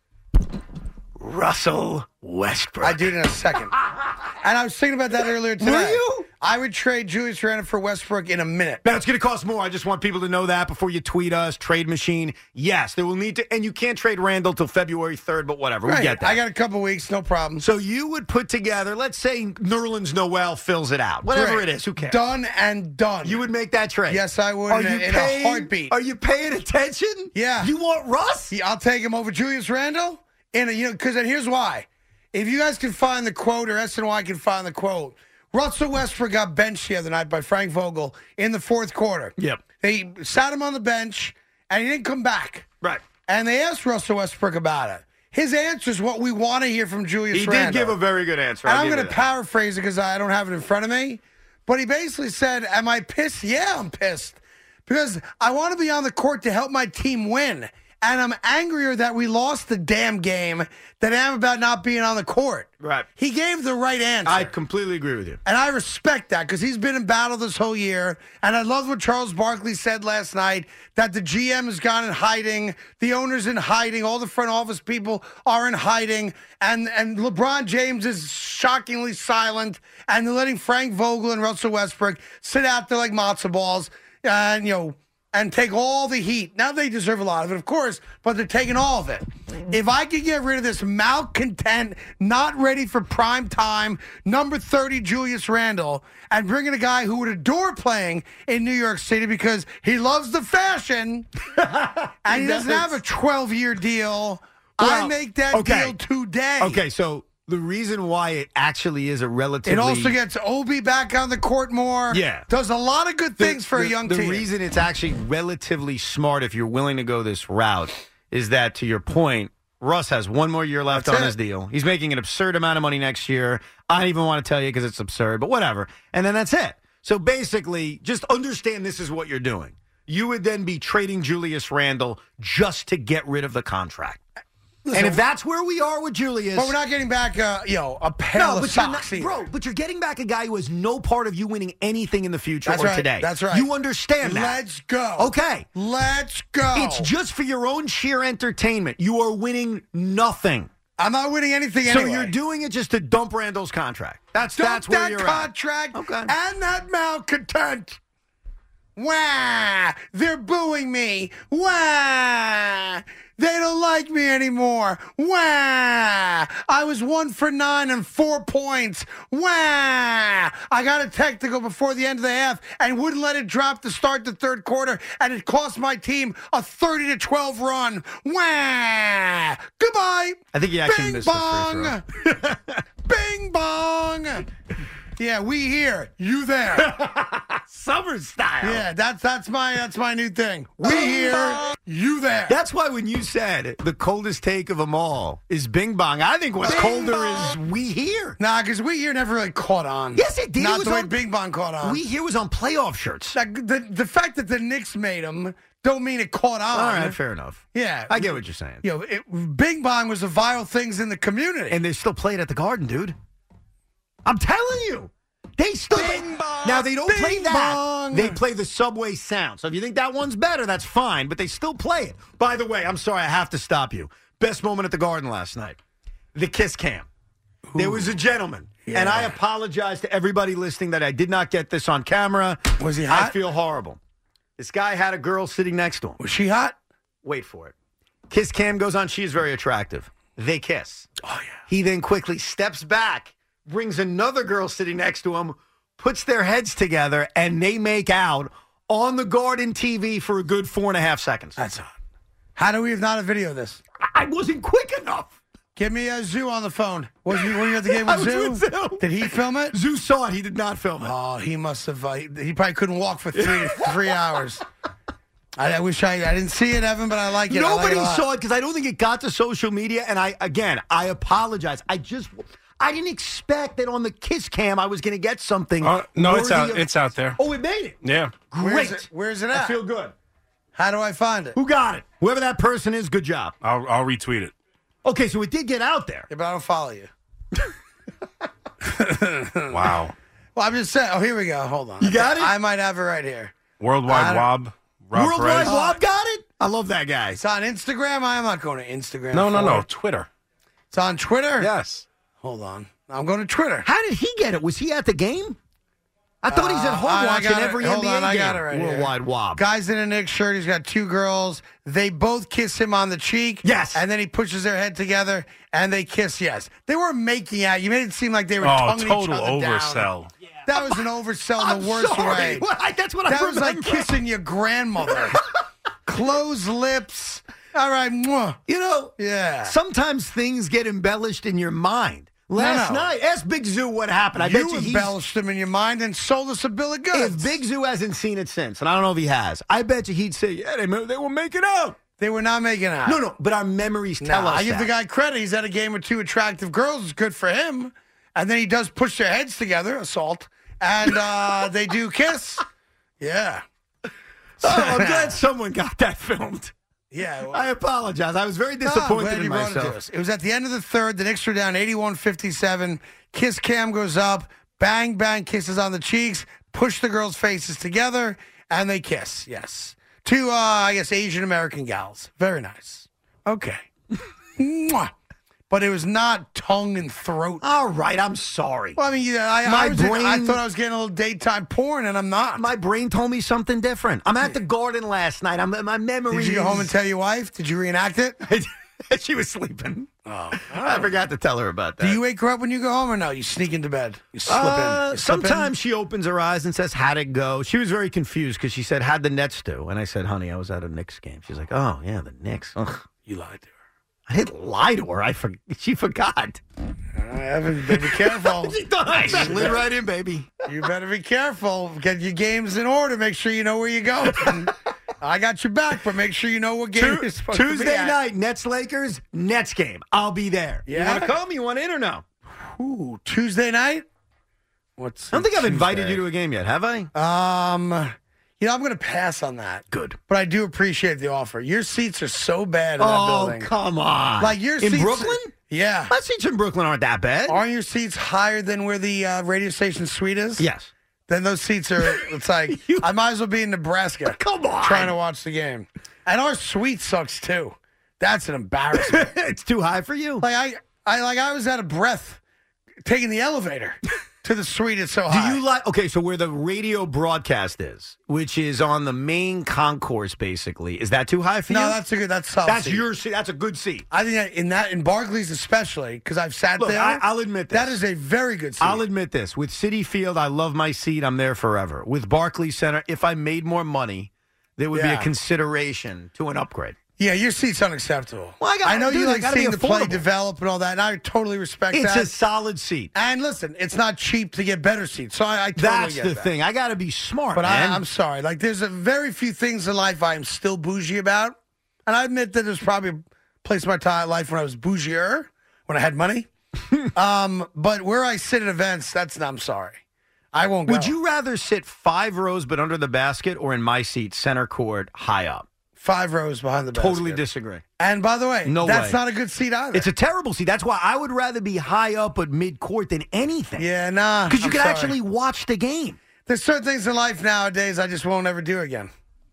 Russell Westbrook. I do it in a second. And I was thinking about that earlier today. Were you? I would trade Julius Randle for Westbrook in a minute. Now, it's going to cost more. I just want people to know that before you tweet us. Trade machine. Yes, there will need to. And you can't trade Randall till February third, but whatever. Right. We get that. I got a couple weeks, no problem. So you would put together, let's say Nerlens Noel fills it out. Whatever Great. it is, who cares? Done and done. You would make that trade. Yes, I would Are in, you a, in paying, a heartbeat. Are you paying attention? Yeah. You want Russ? Yeah, I'll take him over Julius Randle. And you know, because here's why. If you guys can find the quote, or S N Y can find the quote, Russell Westbrook got benched the other night by Frank Vogel in the fourth quarter. Yep. They sat him on the bench, and he didn't come back. Right. And they asked Russell Westbrook about it. His answer is what we want to hear from Julius He Randle. did give a very good answer. And I'll I'm give going you to that. paraphrase it because I don't have it in front of me. But he basically said, am I pissed? Yeah, I'm pissed. Because I want to be on the court to help my team win. And I'm angrier that we lost the damn game than I am about not being on the court. Right. He gave the right answer. I completely agree with you. And I respect that because he's been in battle this whole year. And I love what Charles Barkley said last night, that the G M has gone in hiding, the owner's in hiding, all the front office people are in hiding, and, and LeBron James is shockingly silent, and they're letting Frank Vogel and Russell Westbrook sit out there like matzo balls and, you know, and take all the heat. Now, they deserve a lot of it, of course, but they're taking all of it. If I could get rid of this malcontent, not ready for prime time, number thirty Julius Randle, and bring in a guy who would adore playing in New York City because he loves the fashion, and he doesn't have a twelve-year deal, I Well, make that okay. deal today. Okay, so the reason why it actually is a relatively... It also gets Obi back on the court more. Yeah. Does a lot of good The- things for the- a young the team. The reason it's actually relatively smart if you're willing to go this route is that, to your point, Russ has one more year left That's on it. his deal. He's making an absurd amount of money next year. I don't even want to tell you because it's absurd, but whatever. And then that's it. So basically, just understand this is what you're doing. You would then be trading Julius Randle just to get rid of the contract. Listen, and if that's where we are with Julius... But we're not getting back, uh, you know, a pail No, of but you're not, socks either. bro, but you're getting back a guy who has no part of you winning anything in the future That's or right. today. That's right. You understand that. Let's go. Okay. Let's go. It's just for your own sheer entertainment. You are winning nothing. I'm not winning anything So anyway. you're doing it just to dump Randall's contract. That's Dump that's where that you're contract at. Okay. and that malcontent. Wah! They're booing me. Wah! They don't like me anymore. Wah! I was one for nine and four points. Wah! I got a technical before the end of the half and wouldn't let it drop to start the third quarter, and it cost my team a thirty to twelve run. Wah! Goodbye. I think he actually Bing missed the bong. free throw. Bing bong. Yeah, we here, you there. Summer style. Yeah, that's that's my that's my new thing. We here, you there. That's why when you said the coldest take of them all is Bing Bong, I think what's Bing colder bong. is We Here. Nah, because we here never really caught on. Yes, it did. Not It was the way on- Bing Bong caught on. We Here was on playoff shirts. Like, the the fact that the Knicks made them don't mean it caught on. All right, fair enough. Yeah, I get what you're saying. You know, it, Bing Bong was the vile things in the community. And they still play it at the Garden, dude. I'm telling you. They still Bing bong, now they don't bing play that. bong. They play the Subway sound. So if you think that one's better, that's fine. But they still play it. By the way, I'm sorry, I have to stop you. Best moment at the Garden last night, the kiss cam. Ooh. There was a gentleman, Yeah. and I apologize to everybody listening that I did not get this on camera. Was he hot? I feel horrible. This guy had a girl sitting next to him. Was she hot? Wait for it. Kiss cam goes on. She is very attractive. They kiss. Oh yeah. He then quickly steps back, brings another girl sitting next to him, puts their heads together, and they make out on the Garden T V for a good four and a half seconds. That's hot. How do we have not a video of this? I wasn't quick enough. Give me a Zoo on the phone. Was you, were you at the game I with was Zoo? with Zoo. Did he film it? Zoo saw it. He did not film it. Oh, he must have. Uh, he probably couldn't walk for three three hours. I, I wish I I didn't see it, Evan, but I like it. I like Nobody it a lot. saw it because I don't think it got to social media. And I, again, I apologize. I just, I didn't expect that on the kiss cam I was going to get something. Uh, no, it's worthy out. of- It's out there. Oh, it made it. Yeah. Where's Great. it, where's it I at? feel good. How do I find it? Who got it? Whoever that person is, good job. I'll I'll retweet it. Okay, so it did get out there. Yeah, but I don't follow you. Wow. Well, I'm just saying. Oh, here we go. Hold on. You got it? I might have it right here. Worldwide I don't- Wob. Rob Worldwide Perez. Wob got it? I love that guy. It's on Instagram. I am not going to Instagram. No, no, for no. it. Twitter. It's on Twitter? Yes. Hold on. I'm going to Twitter. How did he get it? Was he at the game? I thought he's at home Uh, I- I watching got it. every Hold N B A on, I game. got it right here. Worldwide Wob. Guy's in a Knicks shirt. He's got two girls. They both kiss him on the cheek. Yes. And then he pushes their head together and they kiss. Yes. They weren't making out. You made it seem like they were Oh, tonguing total each other down. oversell. That was an oversell in I'm the worst sorry. way. What? I- that's what I That was like remember. kissing your grandmother. Closed lips. All right. Mwah. You know, Yeah. sometimes things get embellished in your mind. Last No, no. night. Ask Big Zoo what happened. I you bet you he's, embellished them in your mind and sold us a bill of goods. if Big Zoo hasn't seen it since, and I don't know if he has, I bet you he'd say, yeah, they, they were making out. They were not making out. No, no, but our memories No, tell us I give that. the guy credit. He's at a game with two attractive girls. It's good for him. And then he does push their heads together, assault, and uh, they do kiss. Yeah. Oh, I'm glad someone got that filmed. Yeah. Well, I apologize. I was very oh, disappointed glad in you brought it to myself. us. It was at the end of the third. The Knicks were down eighty-one fifty-seven. Kiss cam goes up. Bang, bang, kisses on the cheeks. Push the girls' faces together, and they kiss. Yes. Two, uh, I guess, Asian American gals. Very nice. Okay. Mwah. But it was not tongue and throat. All right, I'm sorry. Well, I mean, yeah, I, My I, was in- brain- I thought I was getting a little daytime porn, and I'm not. My brain told me something different. I'm at the Garden last night. I'm my memory. Did you go home and is- tell your wife? Did you reenact it? she was sleeping. Oh, I forgot to tell her about that. Do you wake her up when you go home, or no? You sneak into bed. You slip Uh, in. You slip in? sometimes she opens her eyes and says, "How'd it go?" She was very confused because she said, "How'd the Nets do?" And I said, "Honey, I was at a Knicks game." She's like, "Oh yeah, the Knicks." Ugh. You lied to her. I didn't lie to her. I for- she forgot. Uh, Evan, better be careful. She thought I slid right in, baby. You better be careful. Get your games in order. Make sure you know where you're going. I got your back, but make sure you know what game Tu- you're supposed to be Tuesday at. night, Nets Lakers, Nets game. I'll be there. Yeah? You want to come? You want in or no? Ooh, Tuesday night? What's I don't think I've invited Tuesday? you to a game yet, have I? Um, you know, I'm going to pass on that. Good. But I do appreciate the offer. Your seats are so bad in that Oh, building. come on. Like your in seats, Brooklyn? Yeah. My seats in Brooklyn aren't that bad. Aren't your seats higher than where the uh, radio station suite is? Yes. Then those seats are, it's like, I might as well be in Nebraska. Come on. Trying to watch the game. And our suite sucks too. That's an embarrassment. It's too high for you. Like I, I like I was out of breath taking the elevator to the suite. It's so Do high. you like, okay, so where the radio broadcast is, which is on the main concourse, basically, is that too high for No, you? that's a good. That's solid. That's seat. your seat. That's a good seat. I think that in that in Barclays especially because I've sat Look, there. I, I'll admit this. that is a very good seat. I'll admit this. With Citi Field, I love my seat. I'm there forever. With Barclays Center, if I made more money, there would be Yeah. a consideration to an upgrade. Yeah, your seat's unacceptable. Well, I got- know dude, you they like gotta be seeing the play affordable. develop and all that, and I totally respect It's that. a solid seat. And listen, it's not cheap to get better seats, so I, I totally That's get the that. thing. I got to be smart, But man. I, I'm sorry. Like, there's a very few things in life I am still bougie about, and I admit that there's probably a place in my time life when I was bougier, when I had money. um, but where I sit at events, that's I'm sorry, I won't go. Would you rather sit five rows but under the basket, or in my seat, center court, high up? Five rows behind the basket. Totally disagree. And by the way, No that's way. not a good seat either. It's a terrible seat. That's why I would rather be high up at mid court than anything. yeah, nah. Because you I'm can sorry. actually watch the game. There's certain things in life nowadays I just won't ever do again.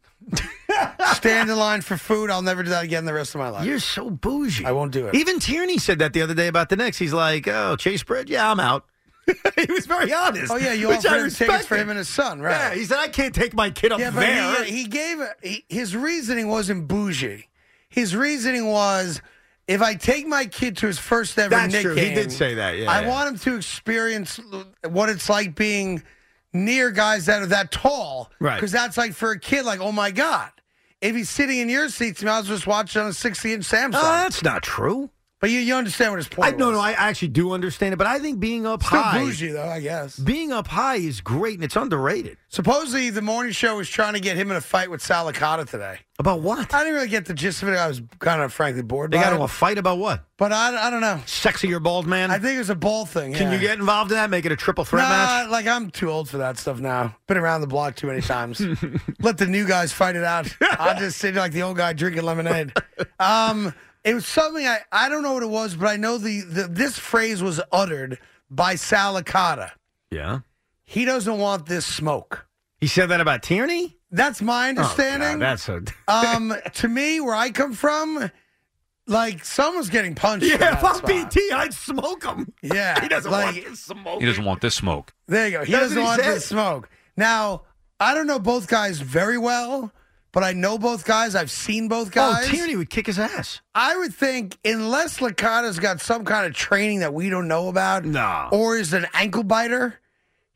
Stand in line for food. I'll never do that again the rest of my life. You're so bougie. I won't do it. Even Tierney said that the other day about the Knicks. He's like, oh, Chase Bridge? Yeah, I'm out. He was very honest. Oh, yeah, you which offered I him respect tickets for it. him and his son, right? Yeah, he said, I can't take my kid up Yeah, but there. he, he gave he, his reasoning wasn't bougie. His reasoning was, if I take my kid to his first ever That's Knick true. game, He did say that, yeah, I yeah. want him to experience what it's like being near guys that are that tall. Right. Because that's like for a kid, like, oh my God. If he's sitting in your seats, he might as well just watch it on a sixty-inch Samsung. Uh, that's not true. But you, you understand what his I, point no, was. no, I actually do understand it, but I think being up Still high, bougie, though, I guess. being up high is great and it's underrated. Supposedly, the morning show was trying to get him in a fight with Salicata today. About what? I didn't really get the gist of it. I was kind of, frankly, bored They by got it. into a fight about what? But I, I don't know. Sexier bald man? I think it was a ball thing. Can yeah. you get involved in that? Make it a triple threat nah, match? like I'm too old for that stuff now. Been around the block too many times. Let the new guys fight it out. I'll just sit like the old guy drinking lemonade. Um, it was something I, I don't know what it was, but I know the, the this phrase was uttered by Salicata. Yeah. He doesn't want this smoke. He said that about Tierney? That's my understanding. Oh, God, that's a... um, to me, where I come from, like someone's getting punched. in Yeah, that if I'm spot. P T, I'd smoke him. Yeah, He doesn't like, want this smoke. He doesn't want this smoke. There you go. He That's doesn't what he want said. this smoke. Now, I don't know both guys very well, but I know both guys. I've seen both guys. Oh, Tierney would kick his ass. I would think, unless Licata's got some kind of training that we don't know about, No. or is an ankle biter,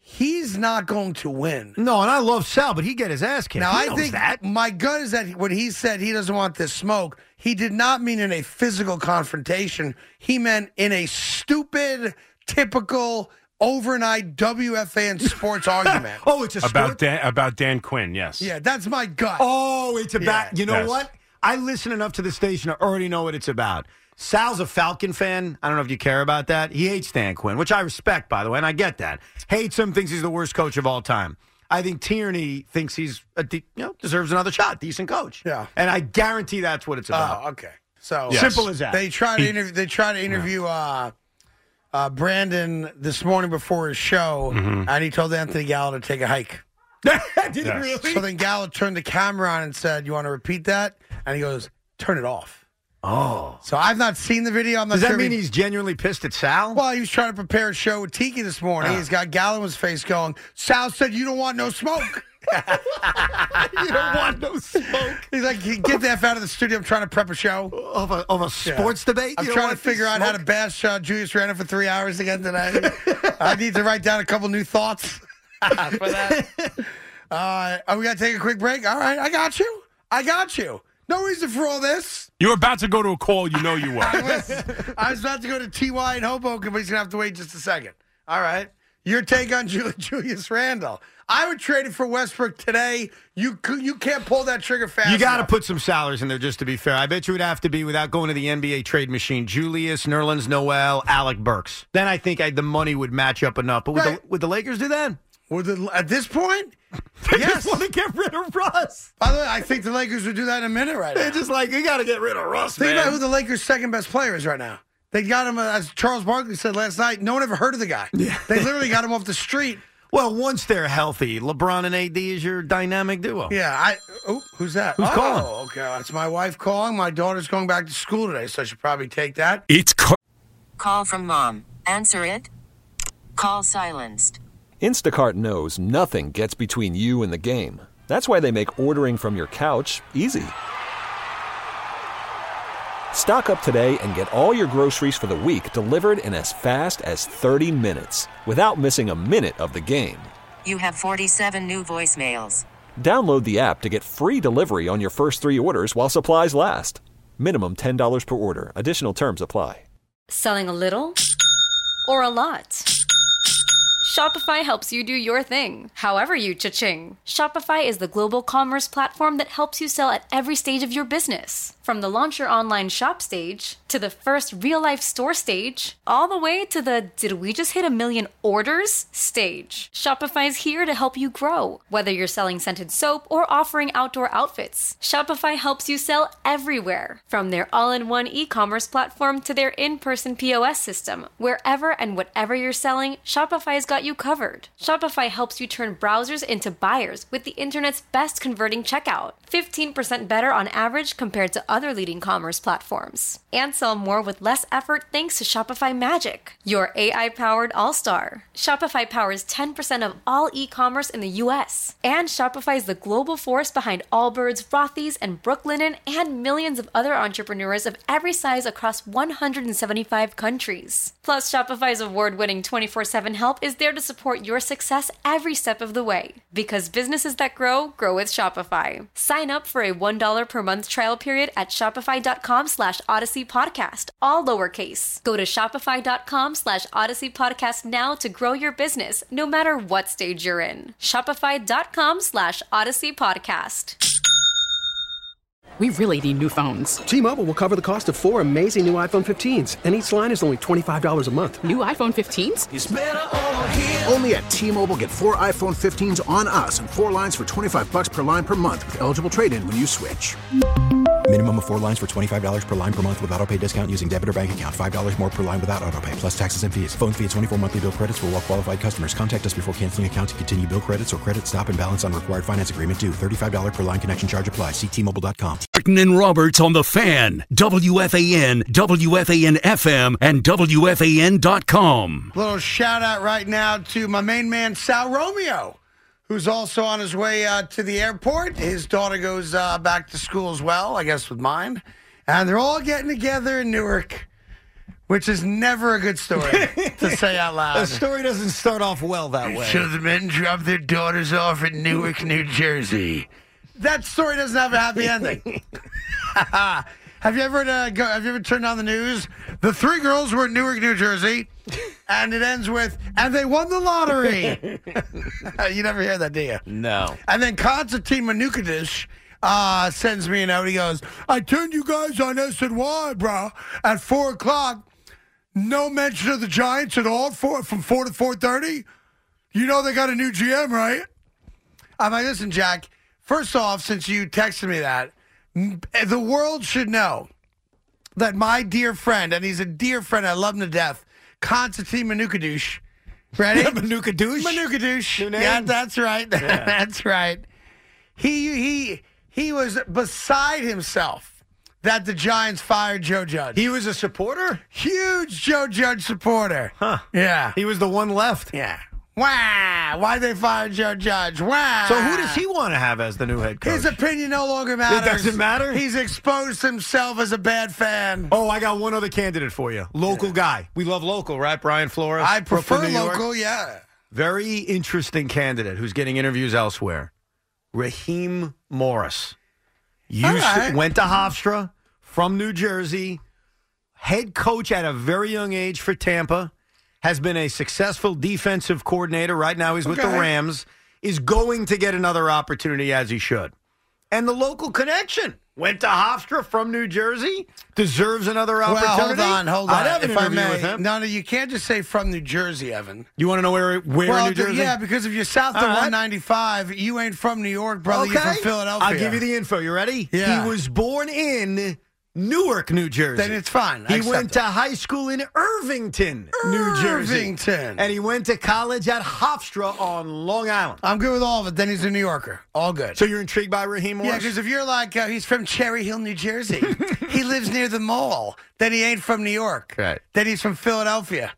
he's not going to win. No, and I love Sal, but he get his ass kicked. Now, He I knows think that. my gut is that when he said he doesn't want this smoke, he did not mean in a physical confrontation. He meant in a stupid, typical, overnight W F A and sports argument. Oh, it's a About sport? Dan, about Dan Quinn, yes. Yeah, that's my gut. Oh, it's about. Yeah. You know Yes. what? I listen enough to the station. I already know what it's about. Sal's a Falcon fan. I don't know if you care about that. He hates Dan Quinn, which I respect, by the way, and I get that. Hates him, thinks he's the worst coach of all time. I think Tierney thinks he's a de- you know deserves another shot, decent coach. Yeah, and I guarantee that's what it's about. Oh, okay. So Yes. Simple as that. They try to He- interview. They try to interview uh, uh, Brandon this morning before his show, Mm-hmm. and he told Anthony Gallo to take a hike. Did he Yes. really? So then Gallo turned the camera on and said, "You want to repeat that?" And he goes, "Turn it off." Oh, So I've not seen the video. I'm not does that sure if mean he- he's genuinely pissed at Sal? Well, he was trying to prepare a show with Tiki this morning. Ah. He's got Gallo in his face going, "Sal said you don't want no smoke." You don't want no smoke. He's like, "Get the F out of the studio. I'm trying to prep a show." Of a, of a sports debate? I'm You don't trying to want this figure out how to smoke? bash uh, Julius Randle for three hours again today. I need to write down a couple new thoughts for that. Uh, oh, we got to take a quick break? All right, I got you. I got you. No reason for all this. You were about to go to a call. You know you were. I was, I was about to go to T Y in Hoboken, but he's going to have to wait just a second. All right. Your take on Jul- Julius Randle. I would trade it for Westbrook today. You c- you can't pull that trigger fast You got to enough. put some salaries in there just to be fair. I bet you would have to be, without going to the N B A trade machine, Julius, Nerlens Noel, Alec Burks. Then I think I, the money would match up enough. But would, Right. the, would the Lakers do that? Would the, at this point, They yes. just want to get rid of Russ. By the way, I think the Lakers would do that in a minute right now. They're just like, you got to get rid of Russ, Think man. about who the Lakers' second best player is right now. They got him, uh, as Charles Barkley said last night, no one ever heard of the guy. Yeah. They literally got him off the street. Well, once they're healthy, LeBron and A D is your dynamic duo. Yeah, I. Oh, who's that? Who's oh, calling? okay, that's my wife calling. My daughter's going back to school today, so I should probably take that. It's Car- Call from mom. Answer it. Call silenced. Instacart knows nothing gets between you and the game. That's why they make ordering from your couch easy. Stock up today and get all your groceries for the week delivered in as fast as thirty minutes without missing a minute of the game. You have forty-seven new voicemails. Download the app to get free delivery on your first three orders while supplies last. Minimum ten dollars per order. Additional terms apply. Selling a little or a lot? Shopify helps you do your thing, however you cha-ching. Shopify is the global commerce platform that helps you sell at every stage of your business. From the launch your online shop stage, to the first real-life store stage, all the way to the did we just hit a million orders stage. Shopify's here to help you grow. Whether you're selling scented soap or offering outdoor outfits, Shopify helps you sell everywhere. From their all-in-one e-commerce platform to their in-person P O S system, wherever and whatever you're selling, Shopify's got you covered. Shopify helps you turn browsers into buyers with the internet's best converting checkout. fifteen percent better on average compared to other leading commerce platforms. And sell more with less effort thanks to Shopify Magic, your A I-powered all-star. Shopify powers ten percent of all e-commerce in the U S. And Shopify is the global force behind Allbirds, Rothy's, and Brooklinen, and millions of other entrepreneurs of every size across one hundred seventy-five countries. Plus, Shopify's award-winning twenty-four seven help is there to support your success every step of the way. Because businesses that grow, grow with Shopify. Sign up for a one dollar per month trial period at shopify.com slash odyssey podcast, all lowercase. Go to shopify.com slash odyssey podcast now to grow your business, no matter what stage you're in. Shopify.com slash odyssey podcast. We really need new phones. T-Mobile will cover the cost of four amazing new iPhone fifteens, and each line is only twenty-five dollars a month. New iPhone fifteens? It's better over here. Only at T-Mobile, get four iPhone fifteens on us and four lines for twenty-five bucks per line per month with eligible trade-in when you switch. Minimum of four lines for twenty-five dollars per line per month with autopay discount using debit or bank account. five dollars more per line without autopay, plus taxes and fees. Phone fee at twenty-four monthly bill credits for well-qualified customers. Contact us before canceling account to continue bill credits or credit stop and balance on required finance agreement due. thirty-five dollars per line connection charge applies. See T Mobile dot com. Martin and Roberts on the Fan, W F A N, W F A N F M, and W F A N dot com. Little shout out right now to my main man, Sal Romeo, who's also on his way uh, to the airport. His daughter goes uh, back to school as well, I guess with mine. And they're all getting together in Newark which is never a good story to say out loud. The story doesn't start off well that way. So the men drop their daughters off in Newark, New Jersey. That story doesn't have a happy ending. Have you ever uh, go, have you ever turned on the news? The three girls were in Newark, New Jersey, and it ends with, and they won the lottery. You never hear that, do you? No. And then Konstantin Manukadish uh, sends me a note. He goes, I turned you guys on S N Y, bro, at four o'clock. No mention of the Giants at all for, from four to four thirty. You know they got a new G M, right? I'm like, listen, Jack, first off, since you texted me that, the world should know that my dear friend, and he's a dear friend, I love him to death, Konstantin Manukadish. Ready? Manukadish? Manukadish. Yeah, that's right. Yeah. That's right. He he he was beside himself that the Giants fired Joe Judge. He was a supporter? Huge Joe Judge supporter. Huh. Yeah. He was the one left. Yeah. Wow. Why'd they fire Joe Judge? Wow. So who does he want to have as the new head coach? His opinion no longer matters. It doesn't matter? He's exposed himself as a bad fan. Oh, I got one other candidate for you. Local yeah. guy. We love local, right? Brian Flores. I prefer Brooklyn, New York. local, yeah. Very interesting candidate who's getting interviews elsewhere. Raheem Morris. Used right. to, went to Hofstra, from New Jersey, head coach at a very young age for Tampa, has been a successful defensive coordinator. Right now he's with okay. the Rams, is going to get another opportunity as he should. And the local connection. Went to Hofstra from New Jersey, deserves another opportunity. Well, hold on, hold on. I'd have an if I interview may, with him. No, no, you can't just say from New Jersey, Evan. You want to know where, where well, in New Jersey? Yeah, because if you're south of right. one ninety-five, you ain't from New York, brother. Okay. You're from Philadelphia. I'll give you the info. You ready? Yeah. He was born in Newark, New Jersey. Then it's fine. I He accept went it. to high school in Irvington, New Jersey. Irvington. And he went to college at Hofstra on Long Island. I'm good with all of it. Then he's a New Yorker. All good. So you're intrigued by Raheem Morris? Yeah, because if you're like, uh, he's from Cherry Hill, New Jersey. He lives near the mall. Then he ain't from New York. Right. Then he's from Philadelphia.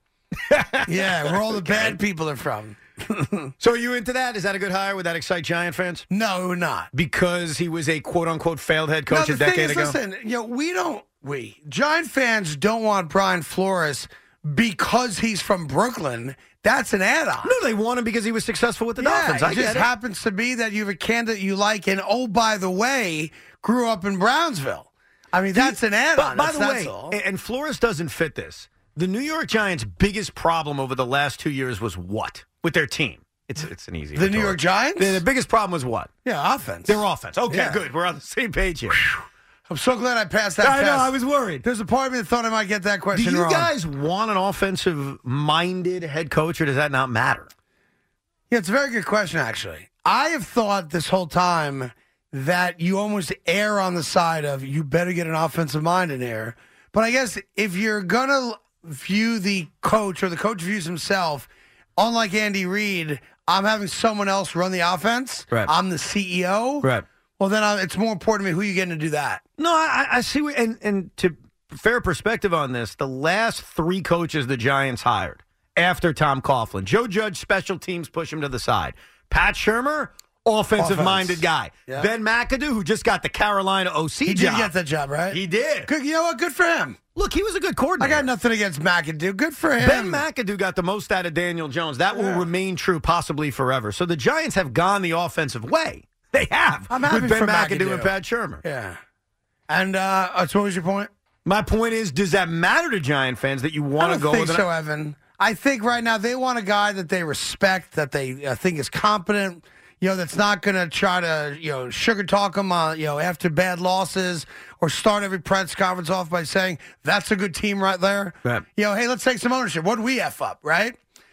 Yeah, where all the bad people are from. So are you into that? Is that a good hire? Would that excite Giant fans? No, we're not. Because he was a quote-unquote failed head coach no, a the decade thing is, ago? Listen, you know, we don't, we, Giant fans don't want Brian Flores because he's from Brooklyn. That's an add-on. No, they want him because he was successful with the yeah, Dolphins. I it get just it. happens to be that you have a candidate you like, and oh, by the way, grew up in Brownsville. I mean, that's an add-on. By that's, the that's way, all. and Flores doesn't fit this. The New York Giants' biggest problem over the last two years was what? With their team. It's it's an easy The retort. New York Giants? The, the biggest problem was what? Yeah, offense. Their offense. Okay, Yeah. good. We're on the same page here. I'm so glad I passed that I test. know, I was worried. There's a part of me that thought I might get that Do question you wrong. guys want an offensive-minded head coach, or does that not matter? Yeah, it's a very good question, actually. I have thought this whole time that you almost err on the side of you better get an offensive mind in there. But I guess if you're going to view the coach or the coach views himself, unlike Andy Reid, I'm having someone else run the offense. Right. I'm the C E O. Right. Well, then I, it's more important to me who you getting to do that. No, I, I see. What, and, and to fair perspective on this, the last three coaches the Giants hired after Tom Coughlin, Joe Judge, special teams, push him to the side. Pat Shurmur, offensive-minded Offense. guy. Yeah. Ben McAdoo, who just got the Carolina O C He job. did get that job, right? He did. Good, you know what? Good for him. Look, he was a good coordinator. I got nothing against McAdoo. Good for him. Ben McAdoo got the most out of Daniel Jones. That will Yeah. remain true possibly forever. So the Giants have gone the offensive way. They have. I'm with happy Ben for McAdoo, McAdoo. and Pat Shurmur. Yeah. And uh, uh, so what was your point? My point is, does that matter to Giant fans that you I want to don't go think with so, an, Evan. I think right now they want a guy that they respect, that they uh, think is competent, you know, that's not going to try to, you know, sugar talk them, uh, you know, after bad losses or start every press conference off by saying, that's a good team right there. Right. You know, hey, let's take some ownership. What did we F up, right?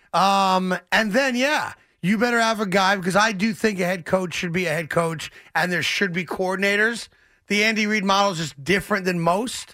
Um, and then, yeah, you better have a guy, because I do think a head coach should be a head coach and there should be coordinators. The Andy Reid model is just different than most.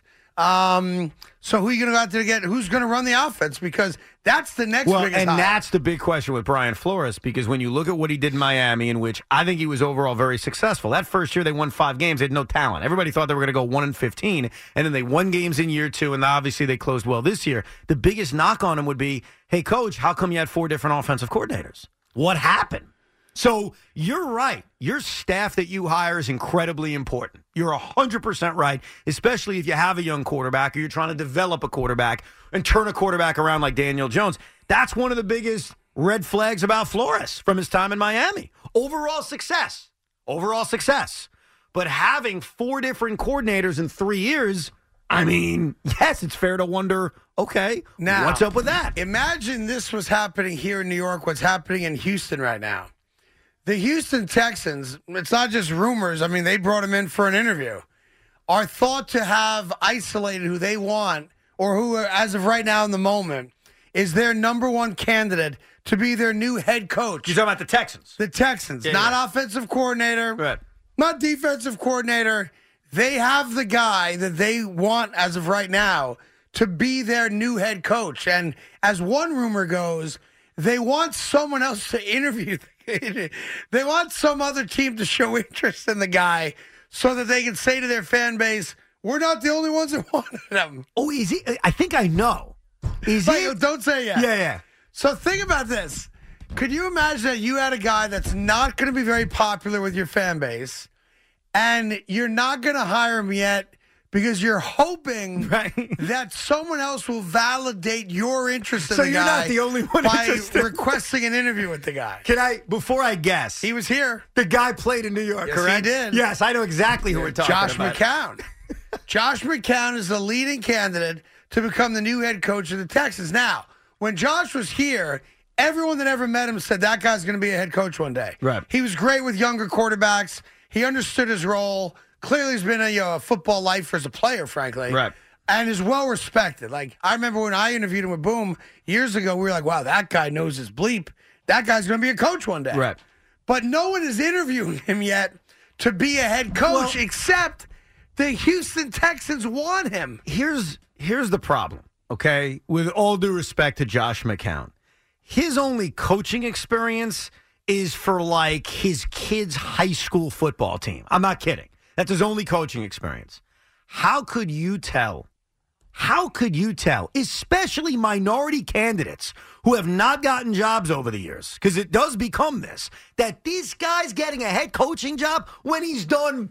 Um, so who are you going to go out there to get? Who's going to run the offense? Because that's the next well, biggest and hire. that's the big question with Brian Flores, because when you look at what he did in Miami, in which I think he was overall very successful. That first year they won five games, they had no talent. Everybody thought they were going to go one and fifteen, and then they won games in year two, and obviously they closed well this year. The biggest knock on him would be, hey, coach, how come you had four different offensive coordinators? What happened? So you're right. Your staff that you hire is incredibly important. You're one hundred percent right, especially if you have a young quarterback or you're trying to develop a quarterback and turn a quarterback around like Daniel Jones. That's one of the biggest red flags about Flores from his time in Miami. Overall success. Overall success. But having four different coordinators in three years, I mean, yes, it's fair to wonder, okay, now, what's up with that? Imagine this was happening here in New York, what's happening in Houston right now. The Houston Texans, it's not just rumors. I mean, they brought him in for an interview, are thought to have isolated who they want or who, as of right now in the moment, is their number one candidate to be their new head coach. You're talking about the Texans? The Texans. Yeah, not yeah. offensive coordinator, Right. not defensive coordinator. They have the guy that they want, as of right now, to be their new head coach. And as one rumor goes, they want someone else to interview. They want some other team to show interest in the guy so that they can say to their fan base, we're not the only ones that wanted him. Oh, is he? I think I know. Is like, he? Don't say yeah. Yeah, yeah. So think about this. Could you imagine that you had a guy that's not going to be very popular with your fan base, and you're not going to hire him yet because you're hoping right. that someone else will validate your interest in so the you're guy not the only one by interested. requesting an interview with the guy. Can I, before I guess, He was here. the guy played in New York, Yes, correct? he did. Yes, I know exactly who we're talking Josh about. McCown. Josh McCown is the leading candidate to become the new head coach of the Texans. Now, when Josh was here, everyone that ever met him said that guy's going to be a head coach one day. Right. He was great with younger quarterbacks. He understood his role. Clearly, he's been a, you know, a football lifer as a player, frankly. Right. And is well respected. Like, I remember when I interviewed him with Boom years ago, we were like, wow, that guy knows his bleep. That guy's going to be a coach one day. Right. But no one is interviewing him yet to be a head coach Well- except the Houston Texans want him. Here's here's the problem, okay? With all due respect to Josh McCown, his only coaching experience is for like his kid's high school football team. I'm not kidding. That's his only coaching experience. How could you tell? How could you tell, especially minority candidates who have not gotten jobs over the years, because it does become this, that this guy's getting a head coaching job when he's done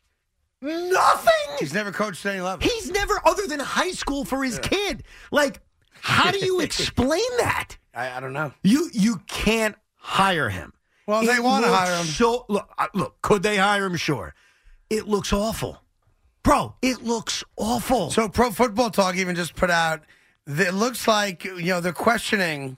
nothing? He's never coached at any level. He's never, other than high school for his kid. Like, how do you explain that? I, I don't know. You you can't hire him. Well, they It want to looks hire him. So look, uh, look, could they hire him? Sure. It looks awful, bro. It looks awful. So Pro Football Talk even just put out, that it looks like, you know, they're questioning,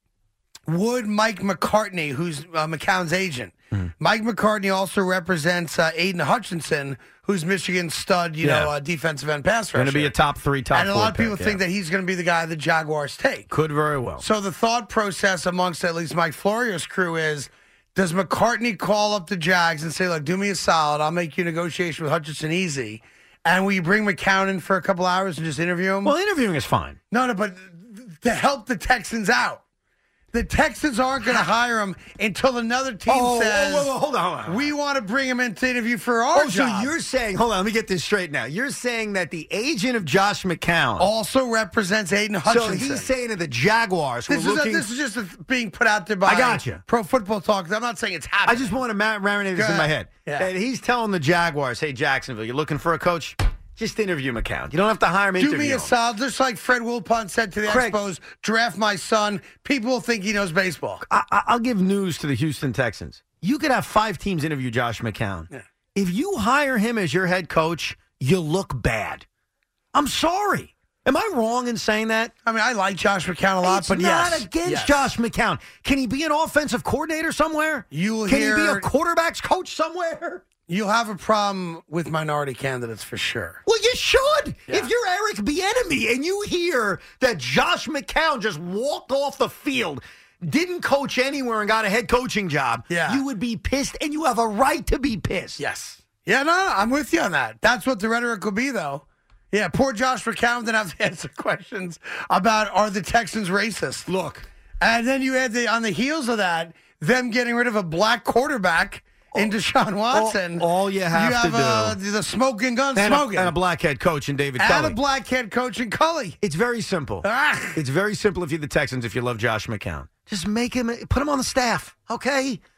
would Mike McCartney, who's uh, McCown's agent, Mm-hmm. Mike McCartney also represents uh, Aiden Hutchinson, who's Michigan's stud, you Yeah. know, uh, defensive end pass rusher. Going to be a top three, top And a four lot of people pick, think yeah. that he's going to be the guy the Jaguars take. Could very well. So the thought process amongst at least Mike Florio's crew is, does McCartney call up the Jags and say, look, do me a solid, I'll make you negotiation with Hutchinson easy, and will you bring McCown in for a couple hours and just interview him? Well, interviewing is fine. No, no, but to help the Texans out. The Texans aren't going to hire him until another team Oh, says, whoa, whoa, whoa, hold on, hold on. we want to bring him in to interview for our Oh, so job. you're saying, hold on, let me get this straight now. You're saying that the agent of Josh McCown also represents Aiden So Hutchinson. he's saying to the Jaguars, this, we're is looking. a, this is just a, being put out there by I gotcha. Pro Football Talk. I'm not saying it's I happening. just want to ma- marinate this Go in my ahead. head. Yeah. And he's telling the Jaguars, hey, Jacksonville, you're looking for a coach? Just interview McCown. You don't have to hire him. Do interview me a him. solid, just like Fred Wilpon said to the Craig. Expos, draft my son. People will think he knows baseball. I- I- I'll give news to the Houston Texans. You could have five teams interview Josh McCown. Yeah. If you hire him as your head coach, you look bad. I'm sorry. Am I wrong in saying that? I mean, I like Josh McCown a lot, It's but not yes. against yes. Josh McCown. Can he be an offensive coordinator somewhere? You will Can hear, he be a quarterback's coach somewhere? You'll have a problem with minority candidates for sure. Well, you should. Yeah. If you're Eric Bieniemy and you hear that Josh McCown just walked off the field, didn't coach anywhere and got a head coaching job, Yeah. you would be pissed, and you have a right to be pissed. Yes. Yeah, no, no, I'm with you on that. That's what the rhetoric will be, though. Yeah, poor Josh McCown didn't have to answer questions about, are the Texans racist? Look. And then you had the, on the heels of that, them getting rid of a black quarterback in Deshaun Watson. All, all you have, you have to uh, do. the smoking gun And a, smoking. and a black head coach in David And Culley. a black head coach in Cully. It's very simple. Ah. It's very simple if you're the Texans, if you love Josh McCown. Just make him, put him on the staff, okay?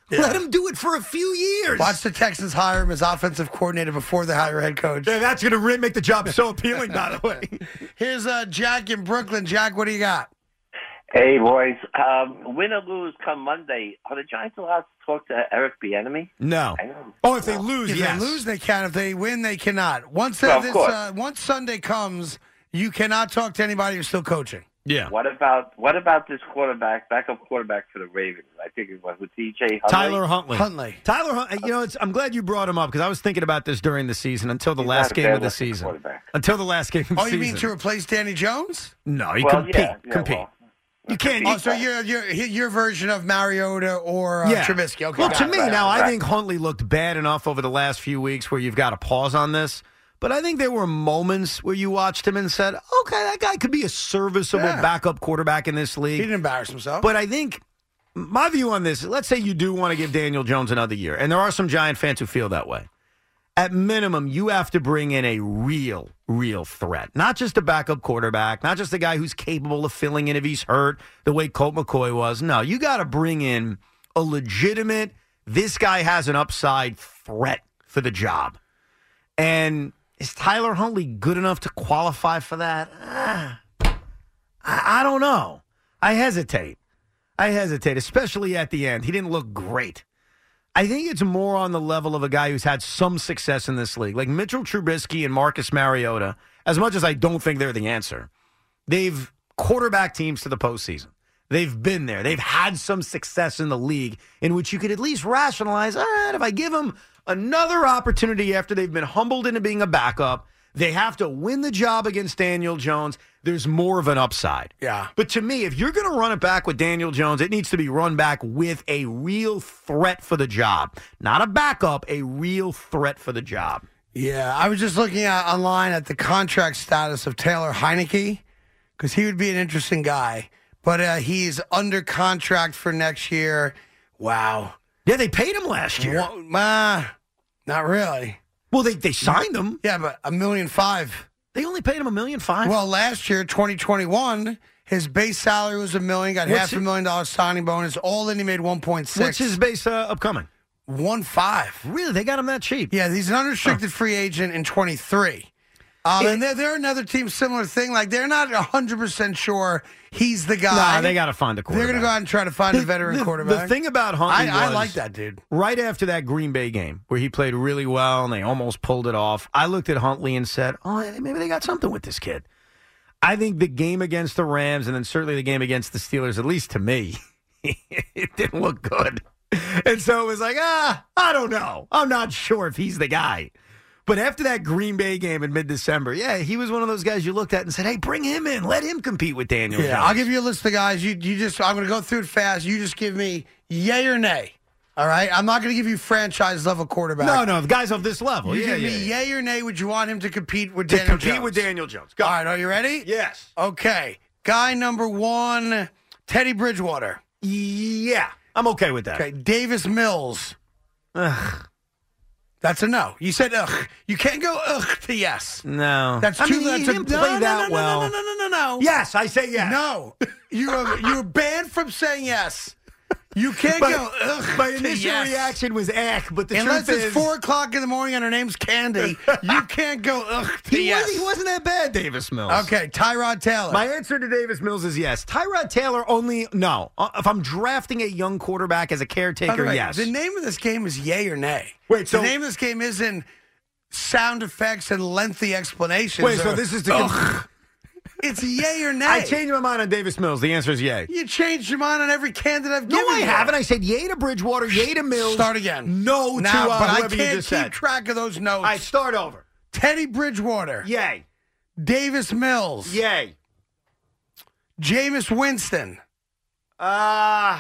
Yeah. Let him do it for a few years. Watch the Texans hire him as offensive coordinator before they hire head coach. Yeah, that's going to make the job so appealing, by the way. Here's uh, Jack in Brooklyn. Jack, what do you got? Hey, boys. Um, win or lose come Monday. Are the Giants allowed to talk to Eric Bieniemy? No. Oh, if they lose, If yes. they lose, they can. If they win, they cannot. Once, Well, uh, of this, course. uh, once Sunday comes, you cannot talk to anybody who's still coaching. Yeah. What about what about this quarterback, backup quarterback for the Ravens? I think it was with D J Huntley. Tyler Huntley. Huntley. Tyler Huntley. You know, it's, I'm glad you brought him up because I was thinking about this during the season until the He's last not a game bad of the looking season. quarterback. Until the last game of the Oh, you season. mean to replace Danny Jones? No, he Well, compete. yeah, yeah, compete. well, you can't. Oh, so your your your version of Mariota or uh, yeah. Trubisky? Okay. Well, got to it. me, right, now I right. think Huntley looked bad enough over the last few weeks where you've got to pause on this. But I think there were moments where you watched him and said, okay, that guy could be a serviceable Yeah. backup quarterback in this he league. didn't embarrass himself. But I think my view on this, let's say you do want to give Daniel Jones another year, and there are some Giant fans who feel that way. At minimum, you have to bring in a real, real threat. Not just a backup quarterback, not just a guy who's capable of filling in if he's hurt, the way Colt McCoy was. No, you got to bring in a legitimate, this guy has an upside threat for the job. And is Tyler Huntley good enough to qualify for that? Ah, I, I don't know. I hesitate. I hesitate, especially at the end. He didn't look great. I think it's more on the level of a guy who's had some success in this league. Like Mitchell Trubisky and Marcus Mariota, as much as I don't think they're the answer, they've quarterback teams to the postseason. They've been there. They've had some success in the league in which you could at least rationalize, all right, if I give them another opportunity after they've been humbled into being a backup, they have to win the job against Daniel Jones. There's more of an upside. Yeah. But to me, if you're going to run it back with Daniel Jones, it needs to be run back with a real threat for the job. Not a backup, a real threat for the job. Yeah, I was just looking at online at the contract status of Taylor Heineke because he would be an interesting guy. But uh, he's under contract for next year. Wow. Yeah, they paid him last year. Well, uh, not really. Well, they, they signed him. Yeah, but a million five. They only paid him a million five? Well, last year, twenty twenty-one, his base salary was a million, got What's half a it- million dollar signing bonus. All in, he made one point six. What's his base uh, upcoming? One five. Really? They got him that cheap? Yeah, he's an unrestricted free agent in twenty-three. Um, and they're, they're another team, similar thing. Like, they're not one hundred percent sure he's the guy. Nah, they got to find a quarterback. They're going to go out and try to find a veteran the, quarterback. The thing about Huntley I, I was, like that, dude. Right after that Green Bay game where he played really well and they almost pulled it off, I looked at Huntley and said, oh, maybe they got something with this kid. I think the game against the Rams and then certainly the game against the Steelers, at least to me, it didn't look good. And so it was like, ah, I don't know. I'm not sure if he's the guy. But after that Green Bay game in mid-December, yeah, he was one of those guys you looked at and said, hey, bring him in. Let him compete with Daniel Yeah, Jones. I'll give you a list of guys. You you just I'm going to go through it fast. You just give me yay or nay. All right? I'm not going to give you franchise level quarterback. No, no, the guys of this level. You yeah, give yeah, me yeah. yay or nay. Would you want him to compete with To Daniel compete Jones? with Daniel Jones. Go. All right, are you ready? Yes. Okay. Guy number one, Teddy Bridgewater. Yeah, I'm okay with that. Okay, Davis Mills. Ugh. That's a no. You said ugh. You can't go ugh to yes. No. That's I two. mean, that's he a, didn't play no, no, that no, well. No, no, no, no, no, no. Yes, I say yes. No. You're you're banned from saying yes. You can't My- go ugh. My to initial yes. reaction was eh, but the Unless truth it's is, four o'clock in the morning and her name's Candy, you can't go ugh to he, yes. was, he wasn't that bad, Davis Mills. Okay, Tyrod Taylor. My answer to Davis Mills is yes. Tyrod Taylor only no. Uh, If I'm drafting a young quarterback as a By the caretaker, way, yes. The name of this game is yay or nay. Wait, so the name of this game isn't sound effects and lengthy explanations. Wait, so or, this is the. ugh. It's yay or nay. I changed my mind on Davis Mills. The answer is yay. You changed your mind on every candidate I've No, given I you. haven't. I said yay to Bridgewater, yay to Mills. Start again. No now, to uh, but I whoever can't you just keep said. track of those notes. I start over. Teddy Bridgewater. Yay. Davis Mills. Yay. Jameis Winston. Uh,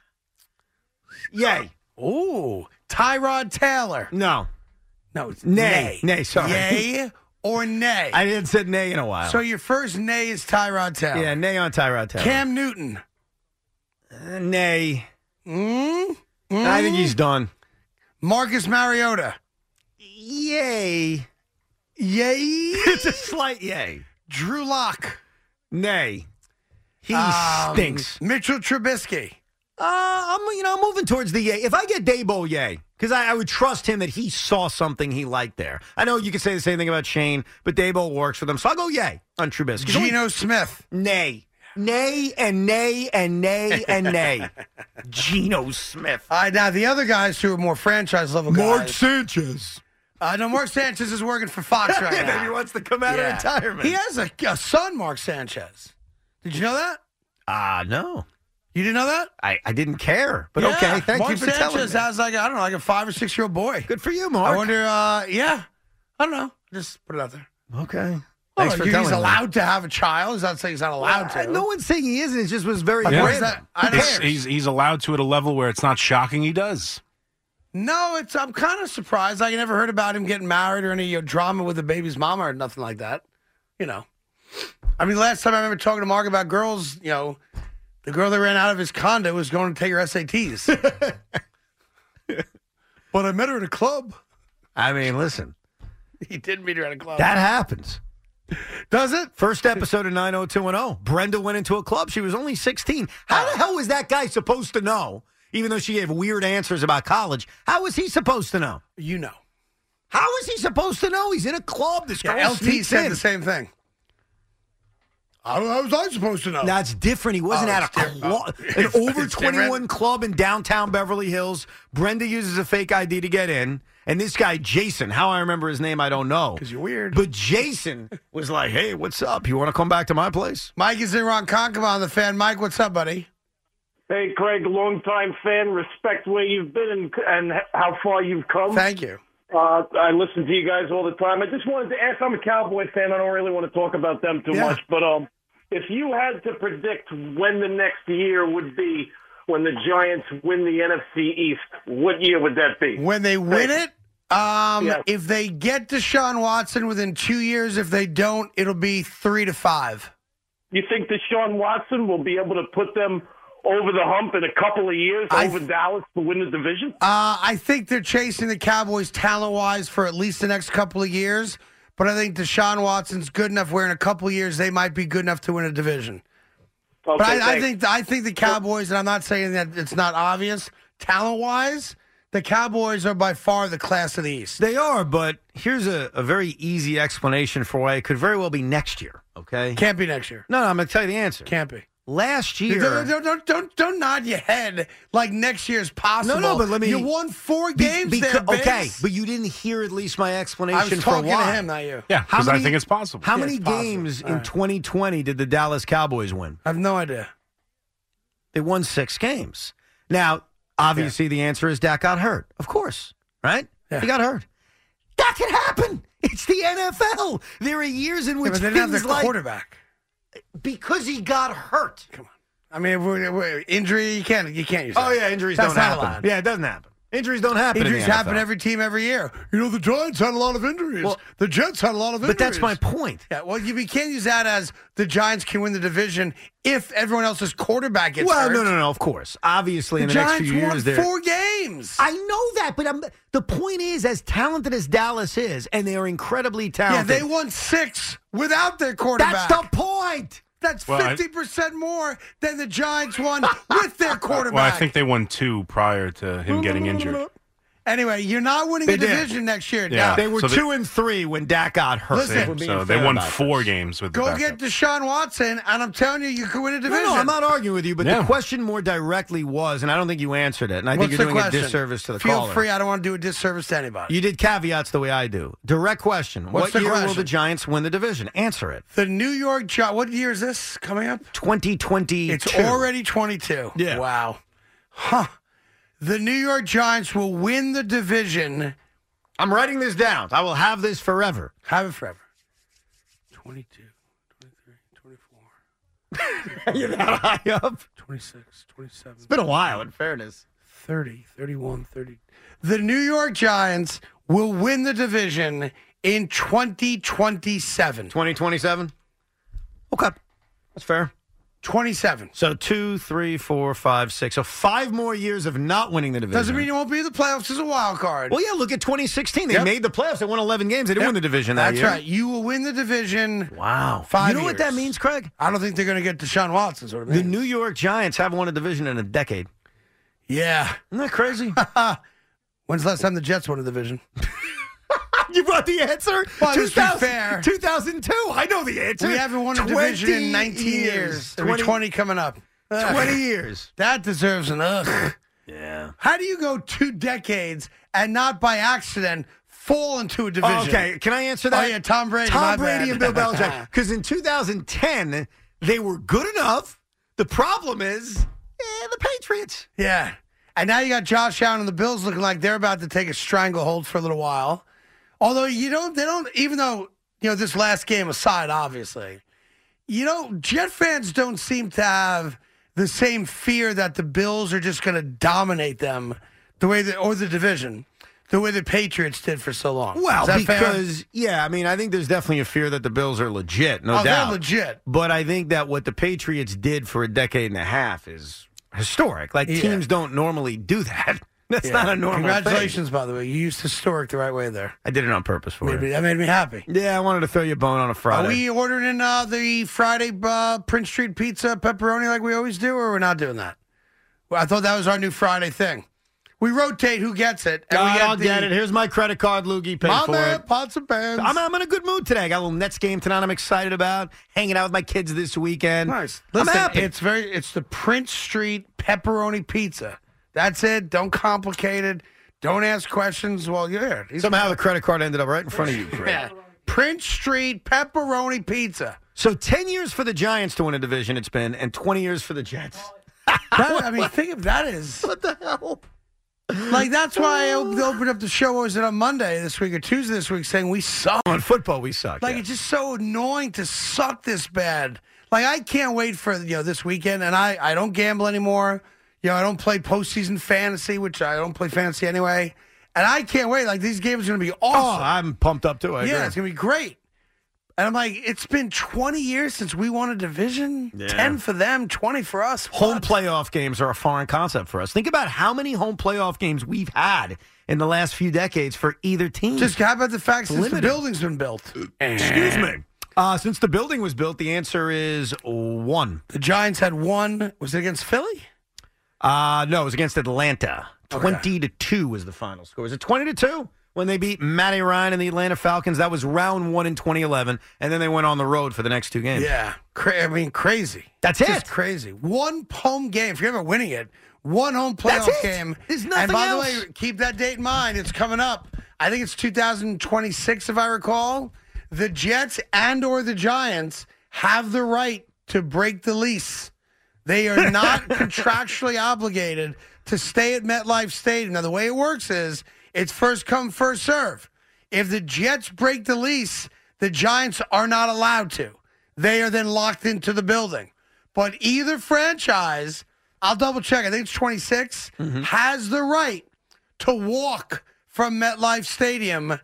yay. Ooh. Tyrod Taylor. No. No, it's Nay. nay. Nay, sorry. Yay or nay? I hadn't said nay in a while. So your first nay is Tyrod Taylor. yeah, nay on Tyrod Taylor. Cam Newton. Uh, nay. Mm? I think he's done. Marcus Mariota. Yay. Yay. It's a slight yay. Drew Lock. Nay. He Um, stinks. Mitchell Trubisky. Uh, I'm you know I'm moving towards the yay. If I get Daboll, yay, because I, I would trust him that he saw something he liked there. I know you could say the same thing about Shane, but Daboll works for them, so I'll go yay on Trubisky. Geno Smith, nay, nay, and nay, and nay, and nay. Geno Smith. All right, now the other guys who are more franchise level guys. Mark Sanchez. Uh, no, Mark Sanchez is working for Fox right yeah, now. Maybe he wants to come out Yeah. of retirement. He has a, a son, Mark Sanchez. Did you know that? Ah, uh, no. You didn't know that? I, I didn't care, but Yeah, okay. Thank Mark you for telling me. Sanchez has like a, I don't know, like a five or six year old boy. Good for you, Mark. I wonder. Uh, yeah, I don't know. Just put it out there. Okay. Well, Thanks for he's telling me. allowed to have a child. He's not saying he's not allowed Well, to. No one's saying he isn't. It just was very. Like, Yeah. where's that? I don't He's, care. he's he's allowed to at a level where it's not shocking he does. No, it's. I'm kind of surprised. I never heard about him getting married or any you know, drama with the baby's mama or nothing like that. You know, I mean, last time I remember talking to Mark about girls, you know, the girl that ran out of his condo was going to take her S A Ts. But I met her at a club. I mean, listen. He did meet her at a club. That happens. Does it? First episode of nine oh two one oh. Brenda went into a club. She was only sixteen. How the hell was that guy supposed to know? Even though she gave weird answers about college, how was he supposed to know? You know. How is he supposed to know? He's in a club. This Yeah, girl L T sneaks said in. the same thing. How, how was I supposed to know? That's different. He wasn't Oh, at a it's different. club, Oh, an it's over twenty-one different. club in downtown Beverly Hills. Brenda uses a fake I D to get in. And this guy, Jason, how I remember his name, I don't know. Because you're weird. But Jason was like, hey, what's up? You want to come back to my place? Mike is in Ronkonkoma on the fan. Mike, what's up, buddy? Hey, Craig, longtime fan. Respect where you've been and, and how far you've come. Thank you. Uh, I listen to you guys all the time. I just wanted to ask, I'm a Cowboy fan. I don't really want to talk about them too Yeah. much. But um, if you had to predict when the next year would be when the Giants win the N F C East, what year would that be? When they win it, um, Yes. if they get Deshaun Watson within two years, if they don't, it'll be three to five. You think Deshaun Watson will be able to put them over the hump in a couple of years I- over Dallas to win the division? Uh, I think they're chasing the Cowboys talent-wise for at least the next couple of years, but I think Deshaun Watson's good enough where in a couple of years they might be good enough to win a division. Okay, but I, I thanks. think I think the Cowboys, and I'm not saying that it's not obvious, talent-wise, the Cowboys are by far the class of the East. They are, but here's a, a very easy explanation for why it could very well be next year, okay? Can't be next year. No, no, I'm going to tell you the answer. Can't be. Last year. Don't, don't, don't, don't, don't nod your head like next year's possible. No, no, but let me. You won four Be- games beca- there, Biggs. Okay, but you didn't hear at least my explanation I was for talking why. to him, not you. Yeah, How because I many- think it's possible. How Yeah, many it's possible. games All in right. twenty twenty did the Dallas Cowboys win? I have no idea. They won six games. Now, obviously, the answer is Dak got hurt. Of course, right? Yeah. He got hurt. That can happen. It's the N F L. There are years in Yeah, which but they didn't have things their like quarterback. because he got hurt. Come on. I mean, if we- we- injury, you can't, you can't use that. Oh yeah, injuries That's don't not happen. allowed. Yeah, it doesn't happen. Injuries don't happen. Injuries in the N F L. happen every team every year. You know, the Giants had a lot of injuries. Well, the Jets had a lot of injuries. But that's my point. Yeah, well, you, we can't use that as the Giants can win the division if everyone else's quarterback gets Well, hurt. no, no, no. Of course, obviously, The in the next Giants few won years, there. four games. I know that, but I'm, the point is, as talented as Dallas is, and they are incredibly Yeah, talented. they won six without their quarterback. That's the point. That's Well, I- fifty percent more than the Giants won with their quarterback. Well, I think they won two prior to him getting injured. Anyway, you're not winning They a did. division next year. Yeah. Now, They were So they- two and three when Dak got hurt. Listen, If we're being So they fair won about four this. games with the go backup. get Deshaun Watson, and I'm telling you, you could win a No, division. no, I'm not arguing with you, but Yeah. the question more directly was, and I don't think you answered it, and I What's think you're the doing question? a disservice to the Feel caller. free. I don't want to do a disservice to anybody. You did caveats the way I do. Direct question. What's what the year will question? the Giants win the division? Answer it. The New York Giants. What year is this coming up? twenty twenty-two. It's already twenty-two. Yeah. Wow. Huh. The New York Giants will win the division. I'm writing this down. I will have this forever. Have it forever. twenty-two, twenty-three, twenty-four, You're that high up? twenty-six, twenty-seven. It's been a while, in fairness. thirty, thirty-one, thirty. The New York Giants will win the division in twenty twenty-seven. twenty twenty-seven? Okay. That's fair. twenty-seven. So two, three, four, five, six. So five more years of not winning the division. Doesn't mean you won't be in the playoffs as a wild card. Well, yeah, look at twenty sixteen. They Yep. made the playoffs. They won eleven games. They didn't Yep. win the division that That's year. right. You will win the division. Wow. Five You know what years. that means, Craig? I don't think they're going to get Deshaun Watson. Sort of The New York Giants haven't won a division in a decade. Yeah. Isn't that crazy? When's the last time the Jets won a division? You brought the answer? Well, let's be fair. two thousand two. I know the answer. We haven't won a division in nineteen years. There'll be twenty coming up. Ugh. twenty years. That deserves an ugh. Yeah. How do you go two decades and not by accident fall into a division? Oh, okay, can I answer that? Oh, yeah, Tom Brady. Tom my Brady bad. and Bill Belichick. Because in two thousand ten, they were good enough. The problem is, eh, the Patriots. Yeah. And now you got Josh Allen and the Bills looking like they're about to take a stranglehold for a little while. Although you don't, they don't, even though, you know, this last game aside, obviously, you know, Jet fans don't seem to have the same fear that the Bills are just going to dominate them the way that, or the division, the way the Patriots did for so long. Well, Is that because, fair? yeah, I mean, I think there's definitely a fear that the Bills are legit, no Oh, doubt. they're legit. But I think that what the Patriots did for a decade and a half is historic. Like, Yeah. teams don't normally do that. That's Yeah. not a normal Congratulations, thing. by the way. You used historic the right way there. I did it on purpose for Maybe you. that made me happy. Yeah, I wanted to throw you a bone on a Friday. Are we ordering uh, the Friday uh, Prince Street pizza pepperoni like we always do, or we're not doing that? Well, I thought that was our new Friday thing. We rotate who gets it. And we God, get I'll the, get it. Here's my credit card, Loogie. Pay My for man, it. pots and pans. I'm, I'm in a good mood today. I got a little Nets game tonight I'm excited about. Hanging out with my kids this weekend. Nice. I'm Listen, happy. it's very. It's the Prince Street pepperoni pizza. That's it. Don't complicate it. Don't ask questions. Well, yeah. he's- Somehow the credit card ended up right in front of you, Greg. Yeah. Prince Street pepperoni pizza. So ten years for the Giants to win a division it's been, and twenty years for the Jets. That, I mean, think of that as. What the hell? Like, that's why I op- opened up the show, what was it, on Monday this week or Tuesday this week, saying we suck. On football, we suck. Like, yeah. it's just so annoying to suck this bad. Like, I can't wait for, you know, this weekend, and I, I don't gamble anymore. You know, I don't play postseason fantasy, which I don't play fantasy anyway. And I can't wait. Like, these games are going to be awesome. Oh, I'm pumped up too. I yeah, agree. it's going to be great. And I'm like, it's been twenty years since we won a division. Yeah. ten for them, twenty for us. Home What? playoff games are a foreign concept for us. Think about how many home playoff games we've had in the last few decades for either team. Just how about the fact since Limited. the building's been built? Excuse me. Uh, since the building was built, the answer is one. The Giants had one. Was it against Philly? Uh, no, it was against Atlanta. Twenty to two was the final score. Was it twenty to two when they beat Matty Ryan and the Atlanta Falcons? That was round one in twenty eleven, and then they went on the road for the next two games. Yeah. Cra- I mean, crazy. That's Just it. crazy. One home game. Forget about winning it. One home That's playoff it. game. There's And nothing by else. the way, keep that date in mind. It's coming up. I think it's two thousand twenty-six, if I recall. The Jets and or the Giants have the right to break the lease. They are not contractually obligated to stay at MetLife Stadium. Now, the way it works is it's first come, first serve. If the Jets break the lease, the Giants are not allowed to. They are then locked into the building. But either franchise, I'll double check, I think it's twenty-six, Mm-hmm. has the right to walk from MetLife Stadium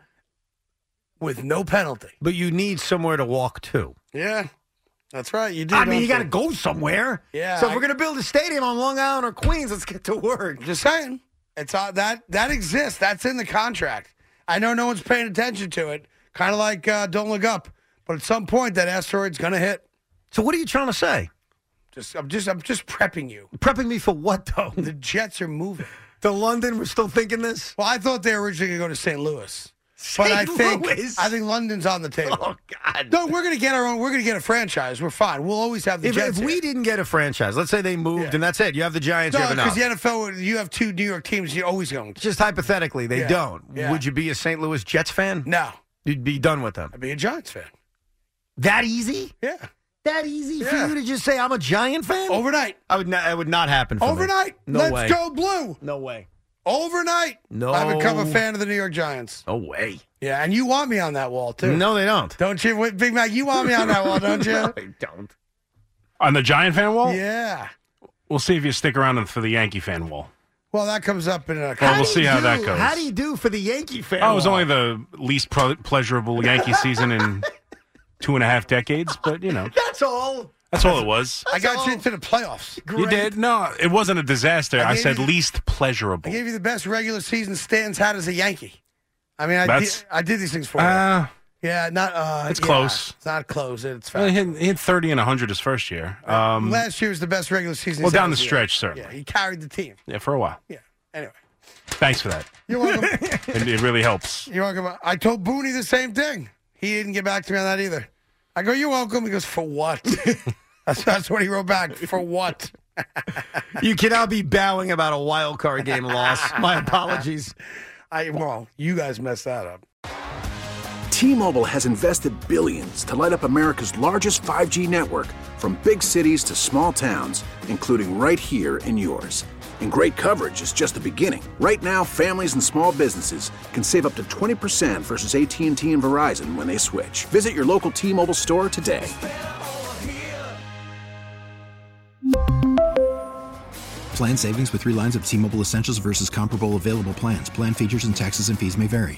with no penalty. But you need somewhere to walk to. Yeah, that's right. You do. I mean, don't you got to you? go somewhere. Yeah, So if I- we're going to build a stadium on Long Island or Queens, let's get to work. Just saying. It's uh, that that exists. That's in the contract. I know no one's paying attention to it. Kind of like uh, Don't Look Up. But at some point, that asteroid's going to hit. So what are you trying to say? Just I'm just I'm just prepping you. Prepping me for what, though? The Jets are moving. To London? We're still thinking this? Well, I thought they were originally going to go to Saint Louis. But I Saint think Louis? I think London's on the table. Oh, God. No, we're going to get our own. We're going to get a franchise. We're fine. We'll always have the If, Jets. if we here. didn't get a franchise, let's say they moved Yeah. and that's it. You have the Giants, no, you have because enough. the N F L, would- you have two New York teams. You're always going. to. Just hypothetically, they Yeah. don't. Yeah. Would you be a Saint Louis Jets fan? No, You'd be done with them. I'd be a Giants fan. That easy? Yeah, That easy for Yeah. you to just say I'm a Giant fan? overnight. I would not. It would not happen. For me. Overnight. No Let's way. go blue. No way. Overnight. No. I become a fan of the New York Giants. No way. Yeah, and you want me on that wall too. No, they don't. Don't you, Wait, Big Mac? You want me on that wall, don't you? No, they don't. On the Giant fan wall? Yeah. We'll see if you stick around for the Yankee fan wall. Well, that comes up in a. Well, we'll do see you how do- that goes. How do you do for the Yankee fan? Oh, it was wall? only the least pro- pleasurable Yankee season in two and a half decades, but, you know, That's all. that's all it was. I got you into the playoffs. You did? No, it wasn't a disaster. I I, gave said you- least I pleasurable. gave you the best regular season Stanton's had as a Yankee. I mean, I That's- did, I did these things for you. Uh, Yeah, not. Uh, It's yeah, close. It's not close. It's Well, fast. he, hit, he hit thirty and one hundred his first year. Um, Last year was the best regular season. well, he's had down the this year. stretch, certainly. Yeah, he carried the team. Yeah, for a while. Yeah. Anyway, Thanks for that. you're welcome. it, it really helps. You're welcome. I told Booney the same thing. He didn't get back to me on that either. I go, you're welcome. He goes, for what? that's, that's what he wrote back. For what? You cannot be bowing about a wild card game loss. My apologies. I well, you guys messed that up. T-Mobile has invested billions to light up America's largest five G network, from big cities to small towns, including right here in yours. And great coverage is just the beginning. Right now, families and small businesses can save up to twenty percent versus A T and T and Verizon when they switch. Visit your local T-Mobile store today. Plan savings with three lines of T-Mobile Essentials versus comparable available plans. Plan features and taxes and fees may vary.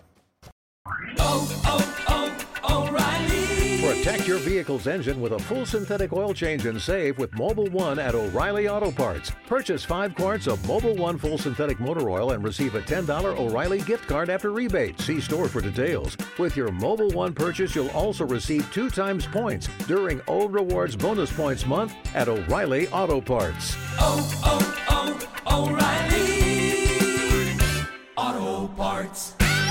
Protect your vehicle's engine with a full synthetic oil change and save with Mobile One at O'Reilly Auto Parts. Purchase five quarts of Mobile One full synthetic motor oil and receive a ten dollars O'Reilly gift card after rebate. See store for details. With your Mobile One purchase, you'll also receive two times points during O Rewards Bonus Points Month at O'Reilly Auto Parts. Oh, oh, oh, O'Reilly Auto Parts.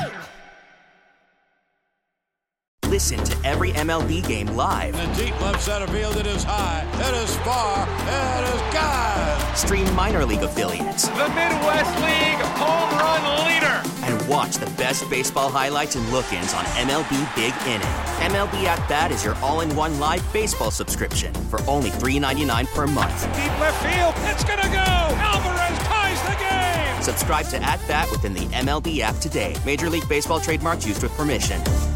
Listen to every M L B game live. In the deep left center field, it is high, it is far, it is gone. Stream minor league affiliates. The Midwest League home run leader. And watch the best baseball highlights and look-ins on M L B Big Inning. M L B At Bat is your all-in-one live baseball subscription for only three dollars and ninety-nine cents per month. Deep left field, it's gonna go. Alvarez ties the game. Subscribe to At Bat within the M L B app today. Major League Baseball trademarks used with permission.